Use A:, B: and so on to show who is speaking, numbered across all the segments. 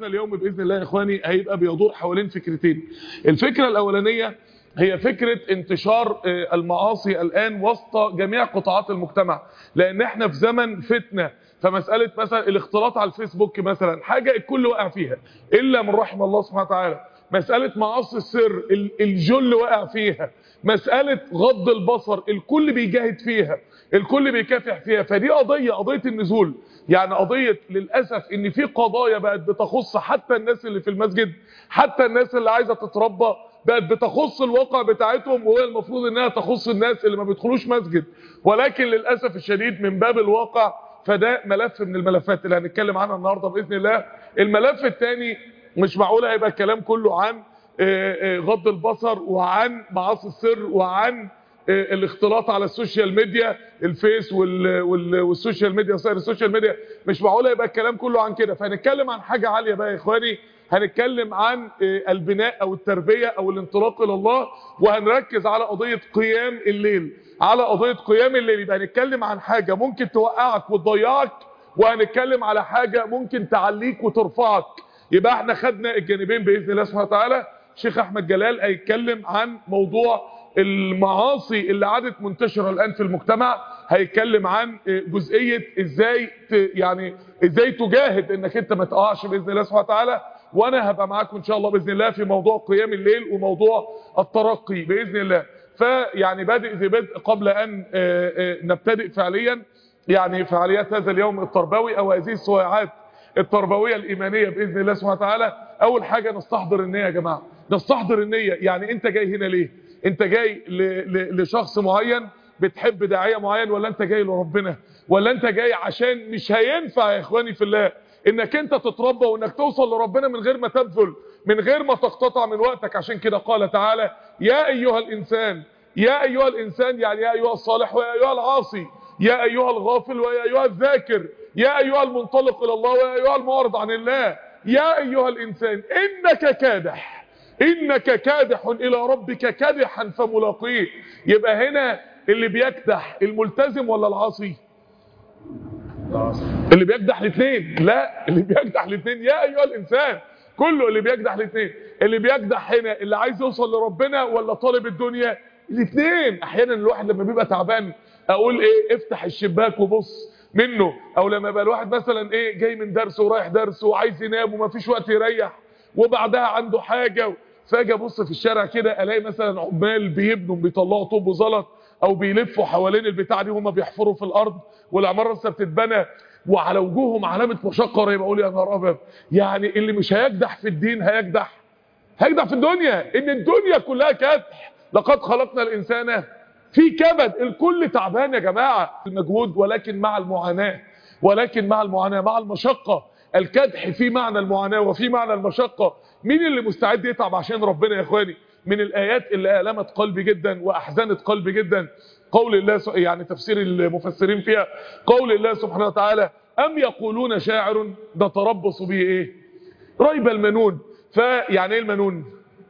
A: هذا اليوم باذن الله يا اخواني هيبقى بيدور حوالين فكرتين. الفكره الاولانيه هي فكره انتشار المعاصي الان وسط جميع قطاعات المجتمع، لان احنا في زمن فتنه. فمساله مثلا الاختلاط على الفيسبوك مثلا حاجه الكل واقع فيها الا من رحم الله سبحانه وتعالى. مساله معاصي السر الجل واقع فيها. مساله غض البصر الكل بيجاهد فيها، الكل بيكافح فيها. فدي قضيه النزول، يعني قضيه للاسف ان في قضايا بقت بتخص حتى الناس اللي في المسجد، حتى الناس اللي عايزه تتربى بقت بتخص الواقع بتاعتهم، وهي المفروض انها تخص الناس اللي ما بيدخلوش مسجد، ولكن للاسف الشديد من باب الواقع. فده ملف من الملفات اللي هنتكلم عنها النهارده باذن الله. الملف الثاني مش معقول هيبقى الكلام كله عن غض البصر وعن معاصي السر وعن الاختلاط على السوشيال ميديا، الفيس والسوشيال ميديا وسائر السوشيال ميديا. مش معقول يبقى الكلام كله عن كده. فهنتكلم عن حاجه عاليه بقى يا اخواني، هنتكلم عن البناء او التربيه او الانطلاق الى الله، وهنركز على قضيه قيام الليل. على قضيه قيام الليل يبقى هنتكلم عن حاجه ممكن توقعك وتضيعك، وهنتكلم على حاجه ممكن تعليك وترفعك. يبقى احنا خدنا الجانبين باذن الله سبحانه وتعالى. شيخ احمد جلال هيتكلم عن موضوع المعاصي اللي عادت منتشره الان في المجتمع، هيتكلم عن جزئيه ازاي يعني ازاي تجاهد انك انت ما تقعش باذن الله سبحانه وتعالى. وانا هبقى معاكم ان شاء الله باذن الله في موضوع قيام الليل وموضوع الترقي باذن الله. فيعني بادئ ذي بدء قبل ان نبتدئ فعليا يعني فعاليات هذا اليوم التربوي او هذه الصواعات التربويه الايمانيه باذن الله سبحانه وتعالى. اول حاجه نستحضر النيه يا جماعه، نستحضر النيه. يعني انت جاي هنا ليه؟ انت جاي لشخص معين بتحب داعيه معين، ولا انت جاي لربنا، ولا انت جاي عشان مش هينفع يا اخواني في الله انك انت تتربى وانك توصل لربنا من غير ما تبذل، من غير ما تقتطع من وقتك. عشان كده قال تعالى يا ايها الانسان، يا ايها الانسان يعني يا ايها الصالح ويا ايها العاصي، يا ايها الغافل ويا ايها الذاكر، يا ايها المنطلق الى الله ويا ايها المعرض عن الله. يا ايها الانسان انك كادح، انك كادح الى ربك كدحا فملاقيه. يبقى هنا اللي بيكدح الملتزم ولا العاصي؟ اللي بيكدح الاثنين. لا، اللي بيكدح الاثنين. يا ايها الانسان كله اللي بيكدح الاثنين. اللي بيكدح هنا اللي عايز يوصل لربنا ولا طالب الدنيا؟ الاثنين. احيانا الواحد لما بيبقى تعبان اقول ايه افتح الشباك وبص منه، او لما يبقى الواحد مثلا ايه جاي من درس ورايح درس وعايز ينام ومفيش وقت يريح وبعدها عنده حاجه، فاجي ابص في الشارع كده الاقي مثلا عمال بيبنوا بيطلعوا طوب وزلط او بيلفوا حوالين البتاع دي وهم بيحفروا في الارض والعماره لسه بتتبنى وعلى وجوههم علامه مشقه رهيبه. اقول يا نهار ابيض، يعني اللي مش هيكدح في الدين هيكدح في الدنيا. ان الدنيا كلها كدح. لقد خلقنا الانسان في كبد. الكل تعبان يا جماعه. المجهود ولكن مع المعاناه، ولكن مع المعاناه مع المشقه. الكدح في معنى المعاناه وفي معنى المشقه. مين اللي مستعد يتعب عشان ربنا يا اخواني؟ من الايات اللي ألمت قلبي جدا واحزنت قلبي جدا قول الله يعني تفسير المفسرين فيها قول الله سبحانه وتعالى ام يقولون شاعر نتربص به ايه ريب المنون. فيعني ايه المنون؟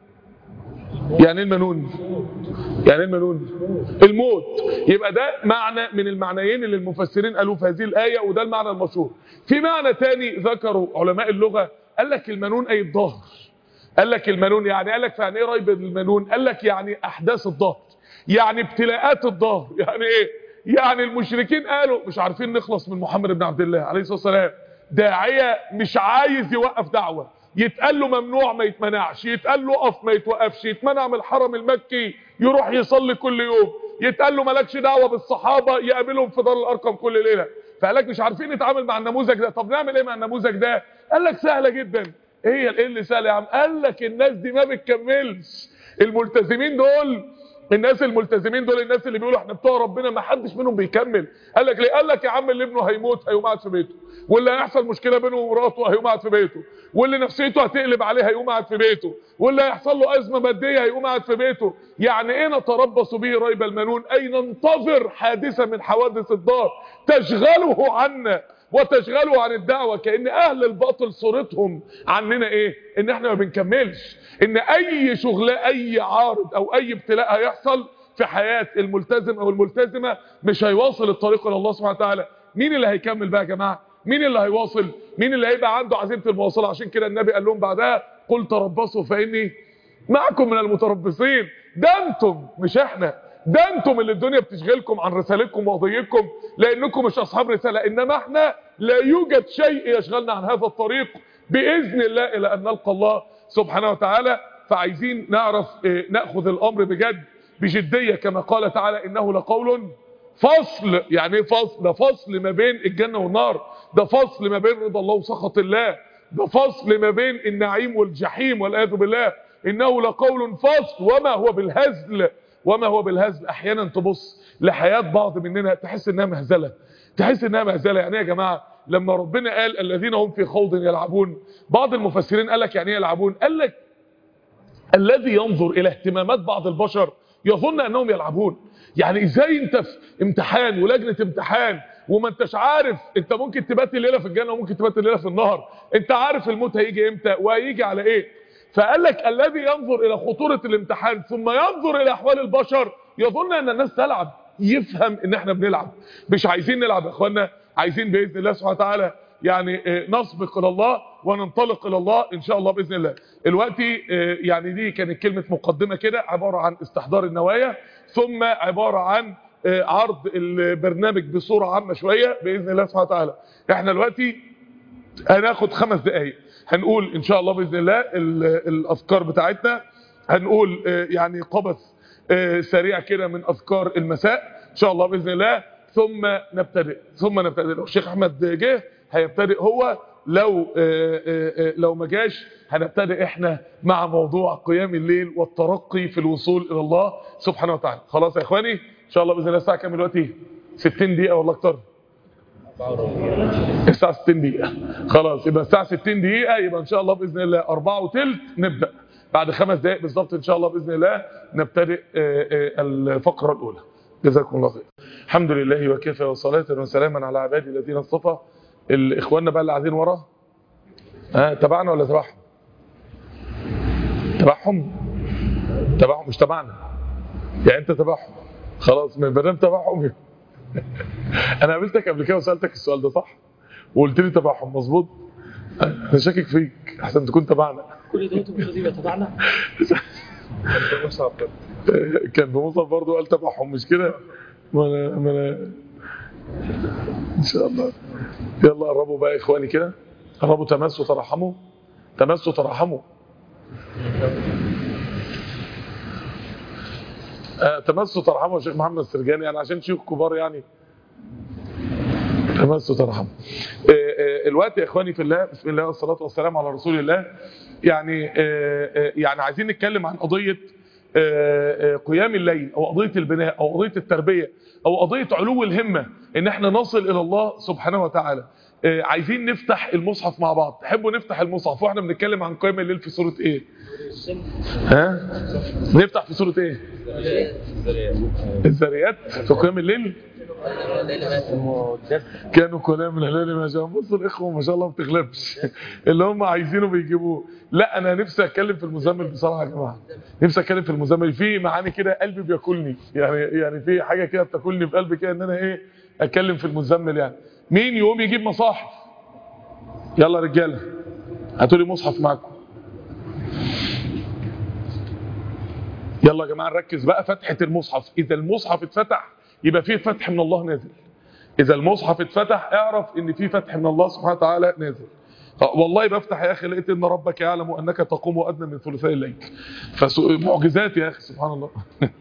A: يعني ايه المنون؟ يعني ايه المنون؟ الموت. يبقى ده معنى من المعنيين اللي المفسرين قالوا في هذه الآية، وده المعنى المشهور. في معنى تاني ذكروا علماء اللغة، قال لك المنون اي الظهر. قال لك المنون يعني قال لك يعني ايه ريب المنون؟ قال لك يعني احداث الظهر، يعني ابتلاءات الظهر. يعني ايه؟ يعني المشركين قالوا مش عارفين نخلص من محمد بن عبد الله عليه الصلاة والسلام. داعية مش عايز يوقف دعوة، يتقال له ممنوع ما يتمنعش، يتقال له اقف ما يتوقفش، يتمنع من الحرم المكي يروح يصلي كل يوم، يتقال له مالكش دعوه بالصحابه يقابلهم في دار الارقم كل ليله. فقال لك مش عارفين نتعامل مع النموذج ده. طب نعمل ايه مع النموذج ده؟ قال لك سهله جدا. ايه اللي سهله يا عم؟ قال لك الناس دي ما بتكملش. الملتزمين دول، الناس الملتزمين دول، الناس اللي بيقولوا احنا بتوع ربنا، ما حدش منهم بيكمل. قال لك ليه؟ قال لك يا عم اللي ابنه هيموت هيقوم قاعد في بيته، واللي هيحصل مشكله بينه ومراته هيقوم قاعد في بيته، واللي نفسيته هتقلب عليه هيقوم قاعد في بيته، واللي هيحصل له ازمه ماديه هيقوم قاعد في بيته. يعني ايه نتربص به ريب المنون؟ اي ننتظر حادثه من حوادث الدار تشغله عنا وتشغله عن الدعوه. كأن اهل الباطل صورتهم عننا ايه؟ ان احنا ما بنكملش، ان اي شغله اي عارض او اي ابتلاء هيحصل في حياه الملتزم او الملتزمه مش هيواصل الطريق الى الله سبحانه وتعالى. مين اللي هيكمل بقى يا جماعه؟ مين اللي هيواصل؟ مين اللي هيبقى عنده عزيمه المواصله؟ عشان كده النبي قال لهم بعدها قل تربصوا فاني معكم من المتربصين. ده انتم مش احنا، ده انتم اللي الدنيا بتشغلكم عن رسالتكم وقضيتكم لانكم مش اصحاب رساله، انما احنا لا يوجد شيء يشغلنا عن هذا الطريق باذن الله الى ان نلقى الله سبحانه وتعالى. فعايزين نعرف ناخذ الامر بجد بجديه، كما قال تعالى انه لقول فصل. يعني ايه فصل؟ ده فصل ما بين الجنه والنار، ده فصل ما بين رضا الله وسخط الله، ده فصل ما بين النعيم والجحيم والعياذ بالله. انه لقول فصل وما هو بالهزل، وما هو بالهزل. احيانا تبص لحياه بعض مننا تحس انها مهزله، تحس انها مهزله. يعني ايه يا جماعه؟ لما ربنا قال الذين هم في خوض يلعبون، بعض المفسرين قال لك يعني ايه يلعبون؟ قال لك الذي ينظر الى اهتمامات بعض البشر يظن انهم يلعبون. يعني ازاي انت في امتحان ولجنه امتحان وما انتش عارف انت ممكن تبات الليله في الجنه وممكن تبات الليله في النار، انت عارف الموت هيجي امتى وهيجي على ايه. فقال لك الذي ينظر الى خطوره الامتحان ثم ينظر الى احوال البشر يظن ان الناس تلعب، يفهم ان احنا بنلعب. مش عايزين نلعب يا اخوانا، عايزين باذن الله سبحانه وتعالى يعني نسبق الى الله وننطلق الى الله ان شاء الله باذن الله. دلوقتي يعني دي كانت كلمه مقدمه كده عباره عن استحضار النوايا، ثم عباره عن عرض البرنامج بصوره عامه شويه باذن الله سبحانه وتعالى. احنا دلوقتي هناخد 5 دقائق هنقول ان شاء الله باذن الله الافكار بتاعتنا، هنقول يعني قبس سريع كده من اذكار المساء ان شاء الله باذن الله، ثم نبتدئ. لو الشيخ احمد جه هيبتدئ هو، لو ما جاش هنبتدئ احنا مع موضوع قيام الليل والترقي في الوصول الى الله سبحانه وتعالى. خلاص يا اخواني ان شاء الله باذن الله. الساعه كام دلوقتي؟ 60 دقيقه ولا اكتر؟ الساعه 60 دقيقه. خلاص يبقى الساعه 60 دقيقه، يبقى ان شاء الله باذن الله 4:15 نبدا. بعد 5 دقائق بالظبط ان شاء الله باذن الله نبتدئ الفقره الاولى. جزاكم الله خير. الحمد لله وكفى وصلاه وسلاما على عبادي الذين اصطفى. الاخواننا بقى اللي قاعدين ورا تبعنا ولا تبعهم؟ تبعهم مش تبعنا. يعني انت تبعهم خلاص، ما دام تبعهم. انا قابلتك قبل كده وسالتك السؤال ده صح؟ وقلت لي تبعهم مظبوط. انا شاكك فيك احسن تكون تبعنا.
B: كل ده انتوا مش راضيين تبعنا.
A: كان بمصعب برضه قال تبعهم مش كده؟ ما انا ان شاء الله. يلا قربوا بقى يا اخواني كده، قربوا تمسوا ترحموا، تمسوا ترحموا. تمسوا ترحموا يا شيخ محمد السرجاني، يعني عشان شيوخ كبار يعني. تمسوا ترحموا. الوقت يا اخواني في الله، بسم الله والصلاه والسلام على رسول الله. يعني عايزين نتكلم عن قضيه قيام الليل، او قضيه البناء، او قضيه التربيه، او قضيه علو الهمه ان احنا نصل الى الله سبحانه وتعالى. عايزين نفتح المصحف مع بعض. تحبوا نفتح المصحف واحنا بنتكلم عن قيام الليل في سوره ايه؟ نفتح في سوره ايه؟ الذاريات. في قيام الليل كانوا كلام من الليل ما جاء. بصوا الاخوه ما شاء الله ما بتغلبش اللي هم عايزينه بيجيبوه. لا انا نفسي اتكلم في المزمل بصراحه يا جماعه، نفسي اتكلم في المزمل. في معاني كده قلبي بياكلني، يعني في حاجه كده بتاكلني في قلبي كده ان انا اتكلم في المزمل. يعني مين يقوم يجيب مصاحف؟ يلا رجاله هاتوا لي مصحف معاكم. يلا يا جماعه نركز بقى. فتحه المصحف، اذا المصحف اتفتح يبقى فيه فتح من الله نازل. اذا المصحف اتفتح اعرف ان فيه فتح من الله سبحانه وتعالى نازل. والله بفتح يا اخي لقيت ان ربك يعلم انك تقوم ادنى من ثلثي الليل. معجزات يا اخي سبحان الله.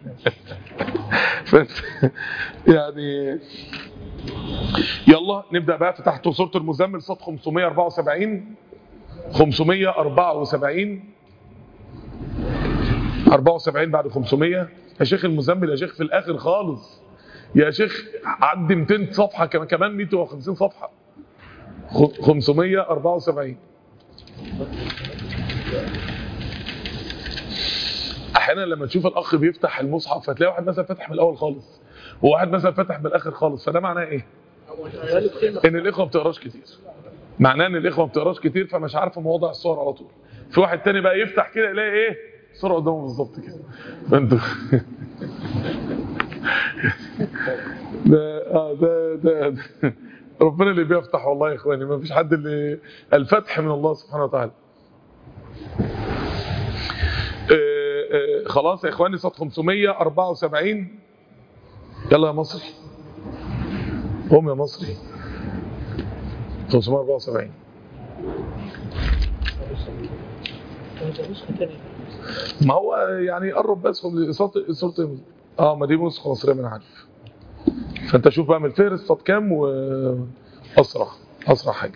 A: يعني يلا نبدا بقى. فتحت سوره المزمل صف 574 74 بعد 500. يا شيخ المزمل يا شيخ في الاخر خالص يا شيخ، عدي 200 صفحه كمان 150 صفحه. 574. احيانا لما تشوف الاخ بيفتح المصحف فتلاقي واحد مثلا فتح من الاول خالص وواحد مثلا فتح من الاخر خالص، فده معناه ايه؟ ان الاخوه ما بتقراش كتير. معناه ان الاخوه ما بتقراش كتير فمش عارفه مواضع الصور على طول. في واحد تاني بقى يفتح كده يلاقي الصوره قدامه بالظبط كده. فانتوا ده ربنا اللي بيفتح والله يا اخواني، ما فيش حد اللي الفتح من الله سبحانه وتعالى. خلاص يا اخواني، صوت 574. يلا يا مصري، قوم يا مصري. 574. ما هو يعني قرب بس صورة ما دي نسخة مصرية من عارف. فانت شوف بقى من الفهرس صوت كام واسرع حاجة.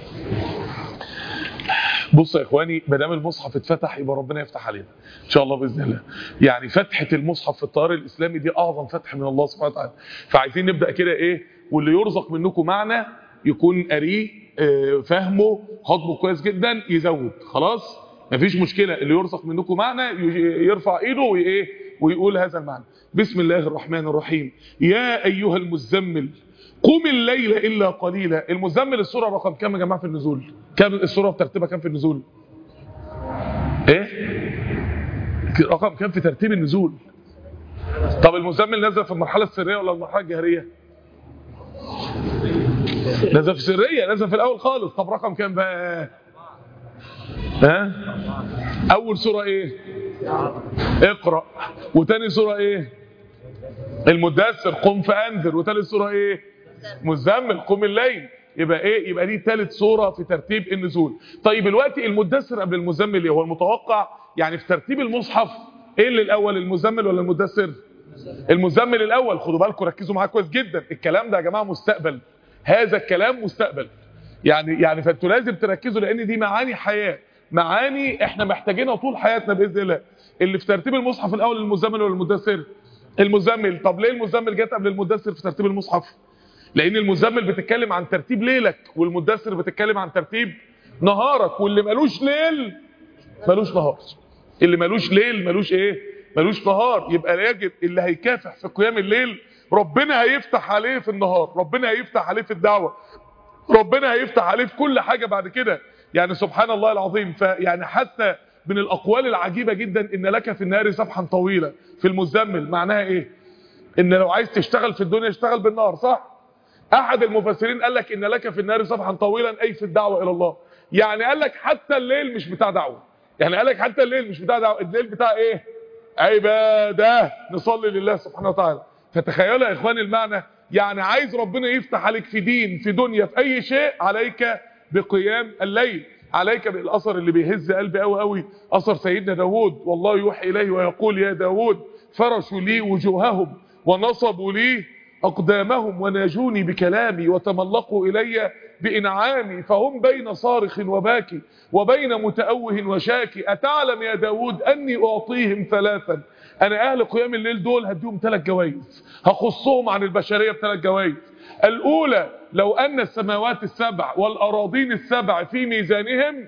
A: بصوا يا اخواني، ما دام المصحف اتفتح يبقى ربنا يفتح علينا ان شاء الله باذن الله. يعني فتحه المصحف في التيار الاسلامي دي اعظم فتح من الله سبحانه وتعالى. فعايزين نبدا كده ايه، واللي يرزق منكم معنى يكون قاريه فهمه خطبه كويس جدا يزود. خلاص مفيش مشكله، اللي يرزق منكم معنى يرفع ايده وايه ويقول هذا المعنى. بسم الله الرحمن الرحيم. يا ايها المزمل قم الليل الا قليلا. المزمل السوره رقم كام يا جماعه في النزول؟ كام السوره بترتيبها كام في النزول؟ ايه رقم كام في ترتيب النزول؟ طب المزمل نزل في المرحله السريه ولا المرحله الجهريه؟ نزل في السريه، نزل في الاول خالص. طب رقم كام بقى؟ اول سوره ايه؟ اقرا. وتاني سوره ايه؟ المدثر قم فانذر. وتالت سوره ايه؟ مزمل قم الليل. يبقى ايه؟ يبقى دي ثالث سوره في ترتيب النزول. طيب دلوقتي المدثر قبل المزمل ايه؟ هو المتوقع يعني في ترتيب المصحف ايه اللي الاول، المزمل ولا المدثر؟ المزمل الاول. خدوا بالكم ركزوا معايا كويس جدا، الكلام ده يا جماعه مستقبل، هذا الكلام مستقبل. يعني فانتوا لازم تركزوا لان دي معاني حياه، معاني احنا محتاجينها طول حياتنا باذن الله. اللي في ترتيب المصحف الاول المزمل ولا المدثر؟ المزمل. طب ليه المزمل جت قبل المدثر في ترتيب المصحف؟ لان المزمل بتتكلم عن ترتيب ليلك، والمدثر بتتكلم عن ترتيب نهارك. واللي ملوش ليل ملوش نهار، اللي ملوش ليل ملوش ايه؟ ملوش نهار. يبقى يجب اللي هيكافح في قيام الليل ربنا هيفتح عليه في النهار، ربنا هيفتح عليه في الدعوه، ربنا هيفتح عليه في كل حاجه بعد كده. يعني سبحان الله العظيم. فيعني حتى من الاقوال العجيبه جدا ان لك في النهار سبحا طويلا في المزمل. معناها ايه؟ ان لو عايز تشتغل في الدنيا اشتغل بالنهار، صح؟ احد المفسرين قال لك ان لك في النهار سبحا طويلا اي في الدعوه الى الله. يعني قال لك حتى الليل مش بتاع دعوه، يعني قال لك حتى الليل مش بتاع دعوه، الليل بتاع ايه؟ عباده، نصلي لله سبحانه وتعالى. فتخيلوا يا اخواني المعنى، يعني عايز ربنا يفتح عليك في دين في دنيا في اي شيء، عليك بقيام الليل، عليك بالاثر اللي بيهز قلبي قوي قوي، اثر سيدنا داوود. والله يوحي اليه ويقول يا داوود فرشوا لي وجوههم ونصبوا لي أقدامهم وناجوني بكلامي وتملقوا إلي بإنعامي فهم بين صارخ وباكي وبين متأوه وشاكي. أتعلم يا داود أني أعطيهم ثلاثا، أنا أهل قيام الليل دول هديهم 3 جوائز، هخصهم عن البشرية ب3 جوائز. الأولى لو أن السماوات السبع والأراضين السبع في ميزانهم،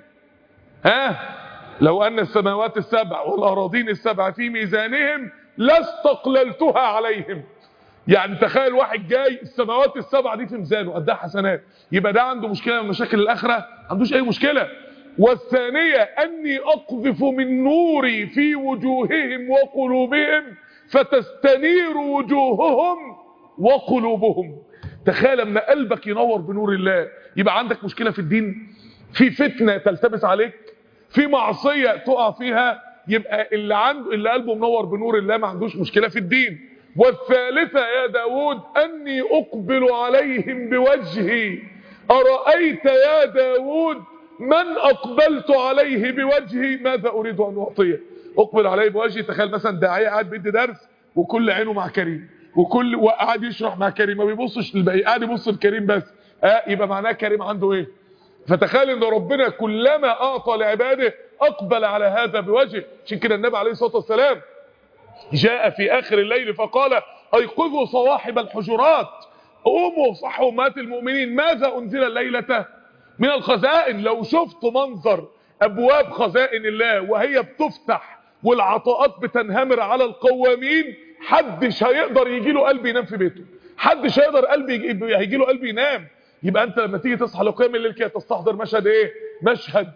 A: لو أن السماوات السبع والأراضين السبع في ميزانهم لاستقللتها عليهم. يعني تخيل واحد جاي السماوات السبع دي في ميزانه قدها حسنات، يبقى ده عنده مشكله من مشاكل الاخره؟ ما عندوش اي مشكله. والثانيه اني اقذف من نوري في وجوههم وقلوبهم فتستنير وجوههم وقلوبهم. تخيل لما قلبك ينور بنور الله يبقى عندك مشكله في الدين، في فتنه تلتبس عليك، في معصيه تقع فيها، يبقى اللي قلبه منور بنور الله ما عندوش مشكله في الدين. والثالثة يا داود أني أقبل عليهم بوجهي، أرأيت يا داود من أقبلت عليه بوجهي ماذا أريد أن أعطيه؟ أقبل عليه بوجهي. تخيل مثلا داعية قاعد بيدي درس وكل عينه مع كريم، وقاعد يشرح مع كريم، ما بيبصش للباقي، قاعد يبص لكريم بس، يبقى معناه كريم عنده ايه؟ فتخيل ان ربنا كلما أعطى لعباده أقبل على هذا بوجهه. عشان كده النبي عليه الصلاة والسلام جاء في آخر الليل فقال أيقظوا صواحب الحجرات، قوموا صحوا أمهات المؤمنين، ماذا أنزل الليلة من الخزائن. لو شفت منظر أبواب خزائن الله وهي بتفتح والعطاءات بتنهمر على القوامين، حدش هيقدر يجي له قلب ينام في بيته، حدش هيقدر هيجي له قلب ينام. يبقى أنت لما تيجي تصحى لقيام الليل كده تستحضر مشهد إيه؟ مشهد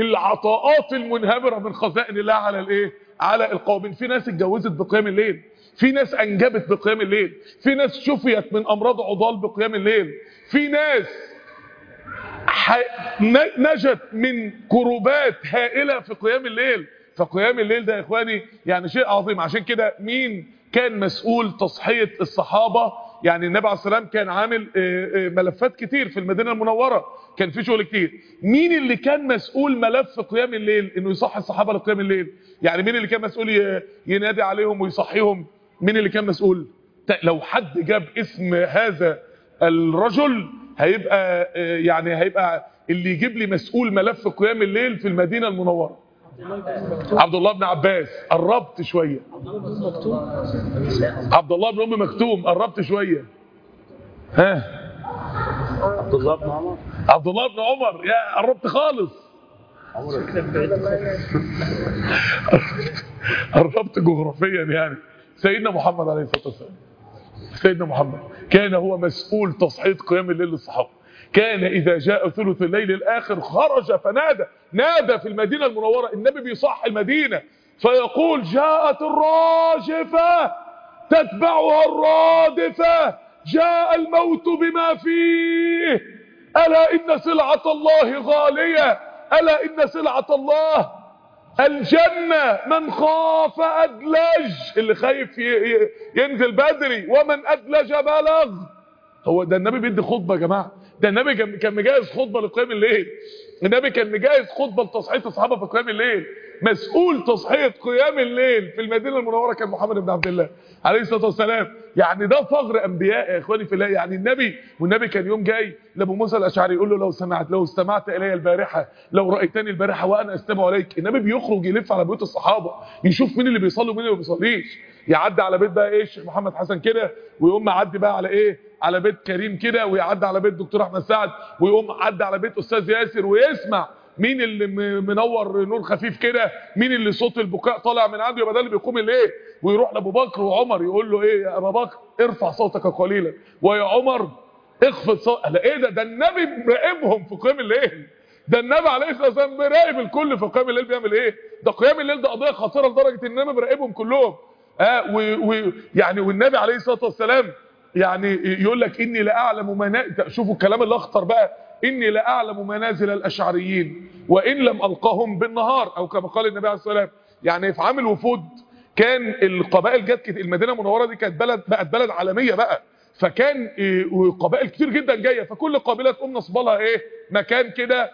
A: العطاءات المنهمرة من خزائن الله على الإيه؟ على القوامين. في ناس اتجوزت بقيام الليل، في ناس انجبت بقيام الليل، في ناس شفيت من امراض عضال بقيام الليل، في ناس نجت من كروبات هائله في قيام الليل. فقيام الليل ده يا اخواني يعني شيء عظيم. عشان كده مين كان مسؤول تصحيه الصحابه؟ يعني النبي عليه الصلاه والسلام كان عامل ملفات كتير في المدينه المنوره، كان في شغل كتير. مين اللي كان مسؤول ملف قيام الليل انه يصحي الصحابه لقيام الليل؟ يعني مين اللي كان مسؤول ينادي عليهم ويصحيهم؟ مين اللي كان مسؤول؟ لو حد جاب اسم هذا الرجل هيبقى يعني هيبقى اللي يجيب لي مسؤول ملف قيام الليل في المدينه المنوره عبد الله بن عباس. قربت شويه. عبد الله بن ام مكتوم. قربت شويه. ها
B: عبد الله بن عمر.
A: عبد الله بن عمر. يا قربت خالص. قربت جغرافيا يعني. سيدنا محمد عليه الصلاه والسلام. سيدنا محمد كان هو مسؤول تصحيح قيام الليل للصحابه. كان إذا جاء ثلث الليل الآخر خرج نادى في المدينة المنورة. النبي بيصح المدينة فيقول جاءت الراجفة تتبعها الرادفة، جاء الموت بما فيه، ألا إن سلعة الله غالية، ألا إن سلعة الله الجنة، من خاف أدلج، اللي خايف ينزل بدري، ومن أدلج بلغ. هو ده النبي بيدي خطبة يا جماعة. ده النبي كان مجهز خطبة لقيام الليل. النبي كان مجهز خطبة لتصحيح الصحابة في قيام الليل. مسؤول تصحيح قيام الليل في المدينة المنورة كان محمد بن عبد الله عليه الصلاة والسلام. يعني ده فخر أنبياء يا إخواني في الله. يعني والنبي كان يوم جاي لأبو موسى الأشعري يقول له لو استمعت إلي البارحة، لو رأيتني البارحة وأنا أستمع إليك. النبي بيخرج يلف على بيوت الصحابة يشوف مين اللي بيصلي ومين اللي ما بيصليش. يعدي على بيت بقى الشيخ محمد حسن كده، ويقوم معدي بقى على على بيت كريم كده، ويعدي على بيت دكتور احمد سعد، ويقوم عدي على بيت استاذ ياسر، ويسمع مين اللي منور نور خفيف كده، مين اللي صوت البكاء طالع من عنده، يبقى ده اللي بيقوم الليل. ويروح لابو بكر وعمر يقول له يا ابا بكر ارفع صوتك قليلا، ويا عمر اخفض صوتك. ده النبي مراقبهم في قيام الليل. ده النبي عليه الصلاه والسلام مراقب الكل في قيام الليل بيعمل ايه. ده قيام الليل ده قضيه خطيره لدرجه ان النبي مراقبهم كلهم. يعني والنبي عليه الصلاه والسلام يعني يقول لك اني لاعلم شوفوا الكلام اللي اخطر بقى، اني لاعلم منازل الاشعريين وان لم القهم بالنهار، او كما قال النبي عليه الصلاه والسلام. يعني في عام الوفود كان القبائل جت المدينه المنوره دي كانت بقت بلد عالميه بقى، فكان قبائل كتير جدا جايه، فكل قبيله تقوم نصب لها مكان كده،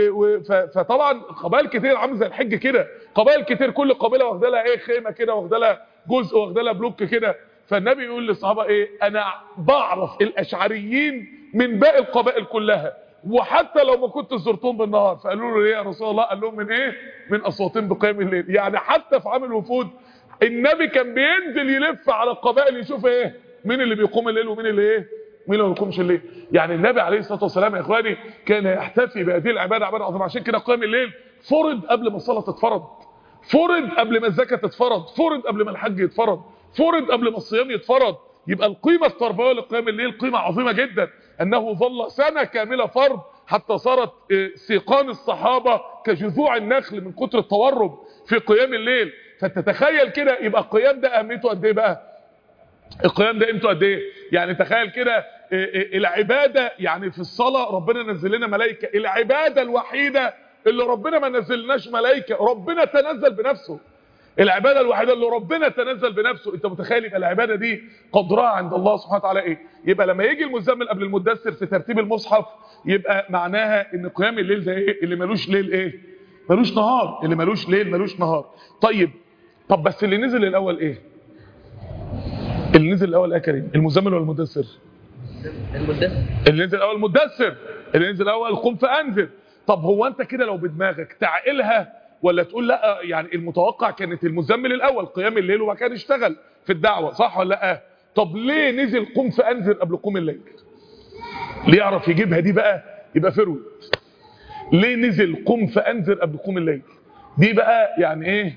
A: فطبعا قبائل كتير عامل زي الحج كده، قبائل كتير كل قبيله واخده لها خيمه كده، واخده لها جزء، واخده لها بلوك كده. فالنبي يقول للصحابه انا بعرف الاشعريين من باقي القبائل كلها، وحتى لو ما كنت زرتهم بالنهار. فقالوا له ليه يا رسول الله؟ قال لهم من من اصواتهم بقيام الليل. يعني حتى في عام الوفود النبي كان بينزل يلف على القبائل يشوف مين اللي بيقوم الليل ومين اللي مين اللي ما بيقومش الليل. يعني النبي عليه الصلاه والسلام يا اخواني كان يحتفي بهذه العباده عباده عظيمه. عشان كده قيام الليل فرض قبل ما الصلاه تتفرض، فرض قبل ما الزكاه تتفرض، فرض قبل ما الحج يتفرض، فرض قبل ما الصيام يتفرض. يبقى القيمه التربويه لقيام الليل قيمه عظيمه جدا، انه ظل سنه كامله فرض حتى صارت سيقان الصحابه كجذوع النخل من كتر التورب في قيام الليل. فتتخيل كده يبقى القيام ده اهميته قد ايه بقى؟ القيام ده قيمته قد ايه؟ يعني تخيل كده العباده، يعني في الصلاه ربنا نزل لنا ملائكه، العباده الوحيده اللي ربنا ما نزلناش ملائكه، ربنا تنزل بنفسه. العباده الوحيده اللي ربنا تنزل بنفسه. انت متخيل يبقى العباده دي قدرها عند الله سبحانه وتعالى يبقى لما يجي المزمل قبل المدثر في ترتيب المصحف، يبقى معناها ان قيام الليل ده اللي ملوش ليل ملوش نهار، اللي ملوش ليل ملوش نهار. طب بس اللي نزل الاول اللي نزل الاول كريم؟ المزمل ولا المدثر؟
B: المدثر.
A: اللي نزل الاول المدثر، اللي نزل الاول قم فانذر. طب هو انت كده لو بدماغك تعقلها ولا تقول لا يعني المتوقع كانت المزمل الاول قيام الليل وبعد كده اشتغل في الدعوه، صح ولا لا؟ طب ليه نزل قم فانذر قبل قم الليل؟ ليه يعرف يجيبها دي بقى يبقى فرود. ليه نزل قم فانذر قبل قم الليل؟ دي بقى يعني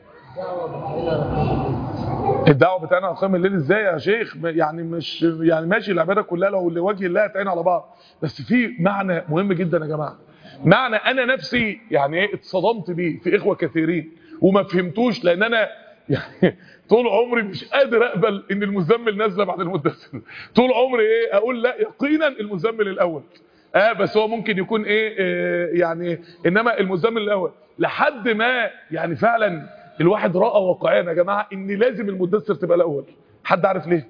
A: الدعوه بتاعنا على قيام الليل ازاي يا شيخ؟ يعني مش يعني ماشي العباده كلها لو لوجه الله تعين على بعض، بس في معنى مهم جدا يا جماعه، معنى انا نفسي يعني اتصدمت بيه في اخوه كثيرين وما فهمتوش، لان انا يعني طول عمري مش قادر اقبل ان المزمل نازله بعد المدثر. طول عمري ايه اقول لا يقينا المزمل الاول. بس هو ممكن يكون ايه يعني انما المزمل الاول لحد ما يعني فعلا الواحد راى واقعيا يا جماعه ان لازم المدثر تبقى الاول. حد عارف ليه؟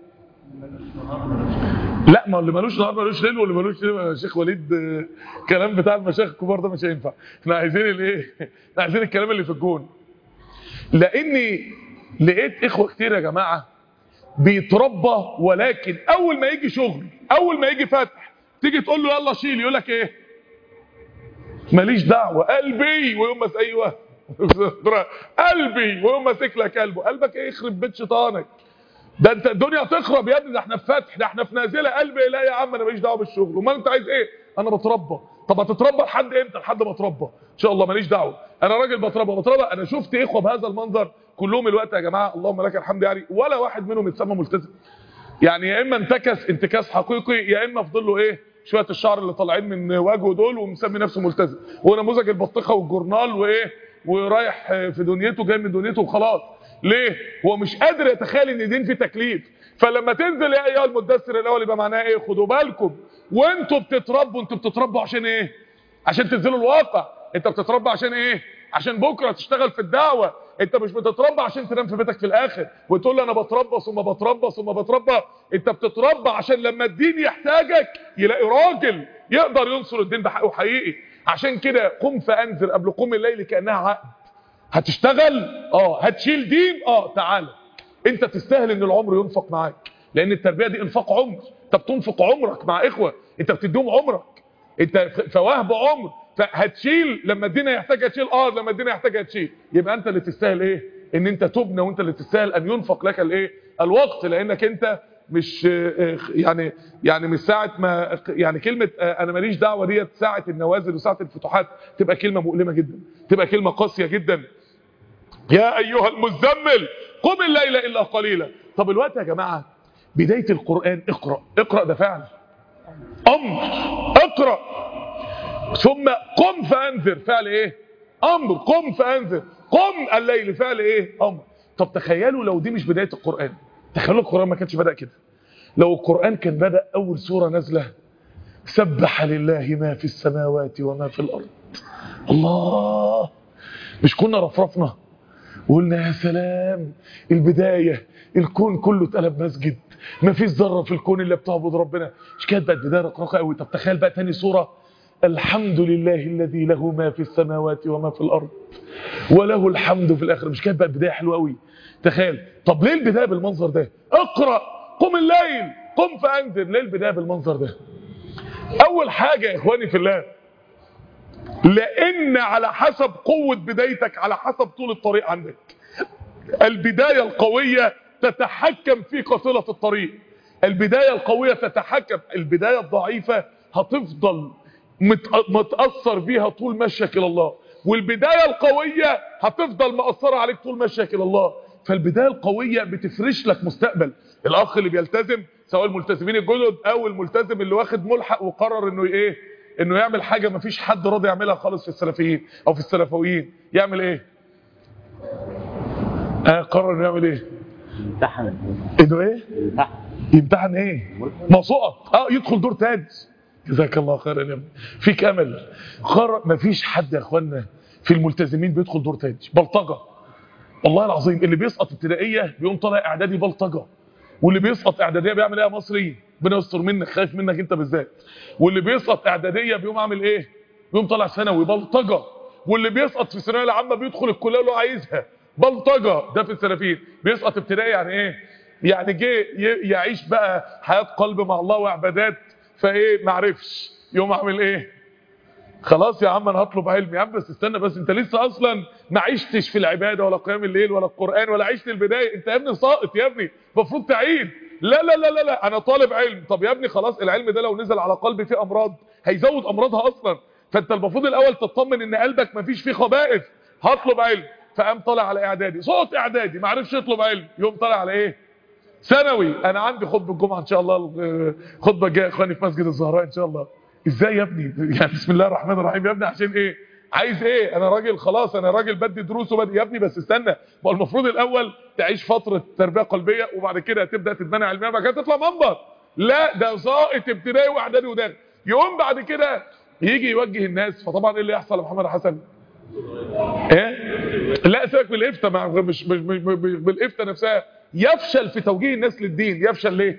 A: لا ما اللي ملوش نهار ملوش ليل، واللي ملوش ليل يا شيخ وليد كلام بتاع المشايخ الكبار ده مش هينفع. احنا عايزين الايه؟ احنا عايزين الكلام اللي في الجون. لاني لقيت اخوه كتير يا جماعه بيتربى، ولكن اول ما يجي شغل اول ما يجي فتح تيجي تقول له يلا شيل يقول لك ايه؟ ماليش دعوه قلبي، ويوم ما ايوه قلبي ويوم ماسك لك قلبه. قلبك ايه يخرب بيت شيطانك؟ ده انت الدنيا تخرب يا ابني، ده احنا في فتح، ده احنا في نازله. قلبي لا يا عم انا ماليش دعوه بالشغل. امال انت عايز ايه؟ انا بتربى. طب هتتربى لحد امتى؟ لحد ما اتربى ان شاء الله. ماليش دعوه، انا راجل بتربى. انا شفت اخوه بهذا المنظر كلهم الوقت يا جماعه اللهم لك الحمد، يعني ولا واحد منهم يتسمى ملتزم. يعني يا اما انتكس انتكاس حقيقي، يا اما فضل له ايه شويه الشعر اللي طالعين من وجهه دول ومسمي نفسه ملتزم، ونموذج البطيخه والجورنال وايه ورايح في دنيته جاي من دنيته وخلاص. ليه؟ هو مش قادر يتخيل ان الدين فيه تكليف. فلما تنزل يا ايها المدثر الاول يبقى معناها ايه؟ خدوا بالكم وانتوا بتتربوا. انتوا بتتربوا عشان ايه؟ عشان تنزلوا الواقع. انت بتتربى عشان ايه؟ عشان بكره تشتغل في الدعوه. انت مش بتتربى عشان تنام في بيتك في الاخر وتقول لي انا بتربى ثم بتربى ثم بتربى. انت بتتربى عشان لما الدين يحتاجك يلاقي راجل يقدر ينصر الدين بحقه حقيقي. عشان كده قم فانذر قبل قوم الليل كانها عقد. هتشتغل هتشيل دين تعالى. انت تستاهل ان العمر ينفق معاك، لان التربيه دي انفاق عمر. انت بتنفق عمرك مع اخوه، انت بتديهم عمرك، انت فوهب عمر. فهتشيل لما الدين يحتاج هتشيل، لما الدين يحتاج هتشيل. يبقى انت اللي تستاهل ايه؟ ان انت تبنى، وانت اللي تستاهل ان ينفق لك الايه؟ الوقت. لانك انت مش يعني مش ساعه ما يعني كلمه انا ماليش دعوه ديت ساعه النوازل وساعه الفتوحات تبقى كلمه مؤلمه جدا، تبقى كلمه قاسيه جدا. يا ايها المزمل قم الليل الا قليلا. طب الوقت يا جماعه بدايه القران اقرا ده فعل امر. اقرا ثم قم فانذر فعل ايه؟ امر. قم فانذر. قم الليل فعل ايه؟ امر. طب تخيلوا لو دي مش بدايه القران، تخيلوا القران ما كانش بدا كده. لو القران كان بدا اول سوره نازله سبح لله ما في السماوات وما في الارض. الله، مش كنا رفرفنا وقلنا يا سلام البدايه الكون كله اتقلب مسجد، ما فيش ذره في الكون الا بتعبد ربنا. مش كانت بقت بدايه رقراقه قوي؟ طب تخيل بقى تاني سوره الحمد لله الذي له ما في السماوات وما في الارض وله الحمد في الاخره. مش كانت بقى بدايه حلوه قوي؟ تخيل. طب ليه البدايه بالمنظر ده؟ اقرا قم الليل قم فانذر. ليه البدايه بالمنظر ده؟ اول حاجه يا اخواني في الله، لان على حسب قوه بدايتك على حسب طول الطريق عندك. البدايه القويه تتحكم في قافله الطريق. البدايه القويه تتحكم. البدايه الضعيفه هتفضل متاثر بيها طول مشيك الى الله، والبدايه القويه هتفضل مأثره عليك طول مشيك الى الله. فالبدايه القويه بتفرش لك مستقبل. الاخ اللي بيلتزم سواء الملتزمين الجدد او الملتزم اللي واخد ملحق وقرر انه ايه؟ انه يعمل حاجه ما فيش حد راضي يعملها خالص في السلفيين او في السلفويين، يعمل ايه؟ قرر انه يعمل ايه؟
B: يمتحن.
A: انه ايه؟ يمتحن ايه؟ مسقط. يدخل دور تاني. جزاك الله خيرا يا ابني، فيك امل. ما فيش حد يا اخوانا في الملتزمين بيدخل دور تاني. بلطجه والله العظيم. اللي بيسقط ابتدائيه بيقوم طالع اعدادي بلطجه، واللي بيسقط اعداديه بيعمل ايه يا مصري؟ ربنا يستر منك، خايف منك انت بالذات. واللي بيسقط اعداديه بيقوم عامل ايه؟ بيقوم طالع ثانوي بلطجه. واللي بيسقط في الثانويه العامه بيدخل الكليه اللي هو عايزها بلطجه. ده في السلفيين. بيسقط ابتدائي يعني ايه؟ يعني جه يعيش بقى حياه قلب مع الله وعبادات، فايه ما عرفش يقوم عامل ايه؟ خلاص يا عم انا هطلب علم. يا عم بس استنى بس، انت لسه اصلا ما عشتش في العباده ولا قيام الليل ولا القران ولا عشت البدايه. انت يا ابني ساقط يا ابني، المفروض تعيد. لا لا لا لا لا انا طالب علم. طب يا ابني خلاص العلم ده لو نزل على قلبي فيه امراض هيزود امراضها اصلا. فانت المفروض الاول تطمن ان قلبك ما فيش فيه خبائث. هطلب علم. فقام طالع على اعدادي، سقط اعدادي ما عرفش يطلب علم، يقوم طالع على ايه؟ ثانوي. انا عندي خطبه الجمعه ان شاء الله، خطبه جايه اخواني في مسجد الزهراء ان شاء الله. ازاي يا ابني؟ يعني بسم الله الرحمن الرحيم يا ابني. عشان ايه؟ عايز ايه؟ انا راجل خلاص، انا راجل بدي دروس وبدي. يا ابني بس استنى، ما المفروض الاول تعيش فتره تربيه قلبيه وبعد كده تبدا تتبنى علميا وبعد كده تطلع منبر. لا ده ظائط ابتدائي واعدادي وداخل. يقوم بعد كده يجي يوجه الناس. فطبعا ايه اللي يحصل يا محمد حسن؟ ايه؟ لا سيبك من الافتاء، مش بالافتاء نفسها. يفشل في توجيه الناس للدين. يفشل ليه؟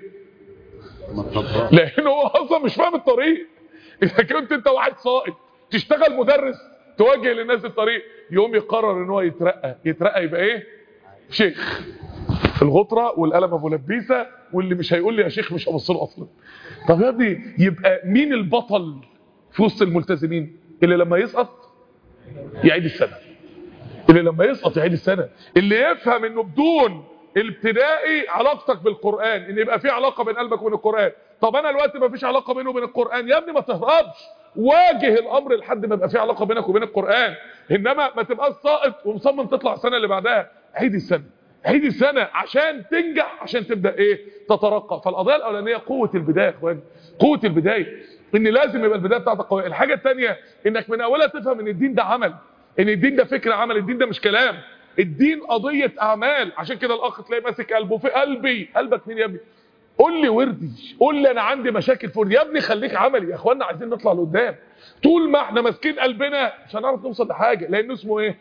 A: لانه هو اصلا مش فاهم الطريق. اذا كنت انت واحد ساقط تشتغل مدرس توجه للناس الطريق، يقوم يقرر ان هو يترقى يبقى ايه؟ شيخ في الغطره والقلم ابو لبيسه، واللي مش هيقول لي يا شيخ مش هبص له اصلا. طب يا ابني يبقى مين البطل في وسط الملتزمين؟ اللي لما يسقط يعيد السنه. اللي لما يسقط يعيد السنه. اللي يفهم انه بدون الابتدائي علاقتك بالقران ان يبقى في علاقه بين قلبك وبين القران. طب انا دلوقتي ما فيش علاقه بينه وبين القران. يا ابني ما تهربش، واجه الامر لحد ما يبقى في علاقه بينك وبين القران. انما ما تبقاش ساقط ومصمم تطلع السنه اللي بعدها. عيد السنه، عيد السنه عشان تنجح، عشان تبدا ايه؟ تترقى. فالقضيه الاولانيه قوه البدايه يا اخوان، قوه البدايه، ان لازم يبقى البدايه بتاعتك قويه. الحاجه الثانيه انك من اولها تفهم ان الدين ده عمل، ان الدين ده فكره عمل، الدين ده مش كلام، الدين قضيه اعمال. عشان كده الاخ تلاقي ماسك قلبه في قلبي. قلبك مين يا ابني؟ قول لي وردي، قول لي انا عندي مشاكل في وردي. يا ابني خليك عملي يا اخوانا، عايزين نطلع لقدام. طول ما احنا ماسكين قلبنا مش هنعرف نوصل لحاجه، لانه اسمه ايه؟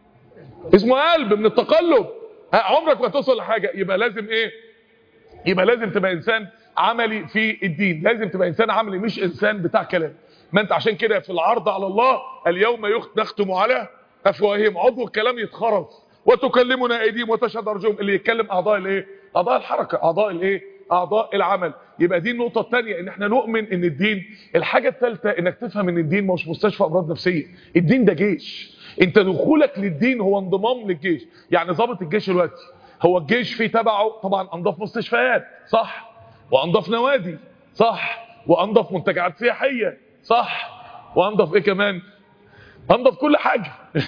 A: اسمه قلب من التقلب. عمرك ما توصل لحاجه. يبقى لازم ايه؟ يبقى لازم تبقى انسان عملي في الدين، لازم تبقى انسان عملي مش انسان بتاع كلام. ما انت عشان كده في العرض على الله اليوم نختم على افواههم، عضو الكلام يتخرس وتكلمنا ايديهم وتشهد ارجلهم. اللي يتكلم اعضاء الايه؟ اعضاء الحركه، اعضاء الايه؟ اعضاء العمل. يبقى دي النقطه الثانيه، ان احنا نؤمن ان الدين. الحاجه الثالثه انك تفهم ان الدين مش مستشفى امراض نفسيه، الدين ده جيش. انت دخولك للدين هو انضمام للجيش. يعني ضابط الجيش دلوقتي هو الجيش فيه تبعه طبعا انظف مستشفيات صح، وانظف نوادي صح، وانظف منتجعات سياحيه صح، وانظف ايه كمان؟ انظف كل حاجه.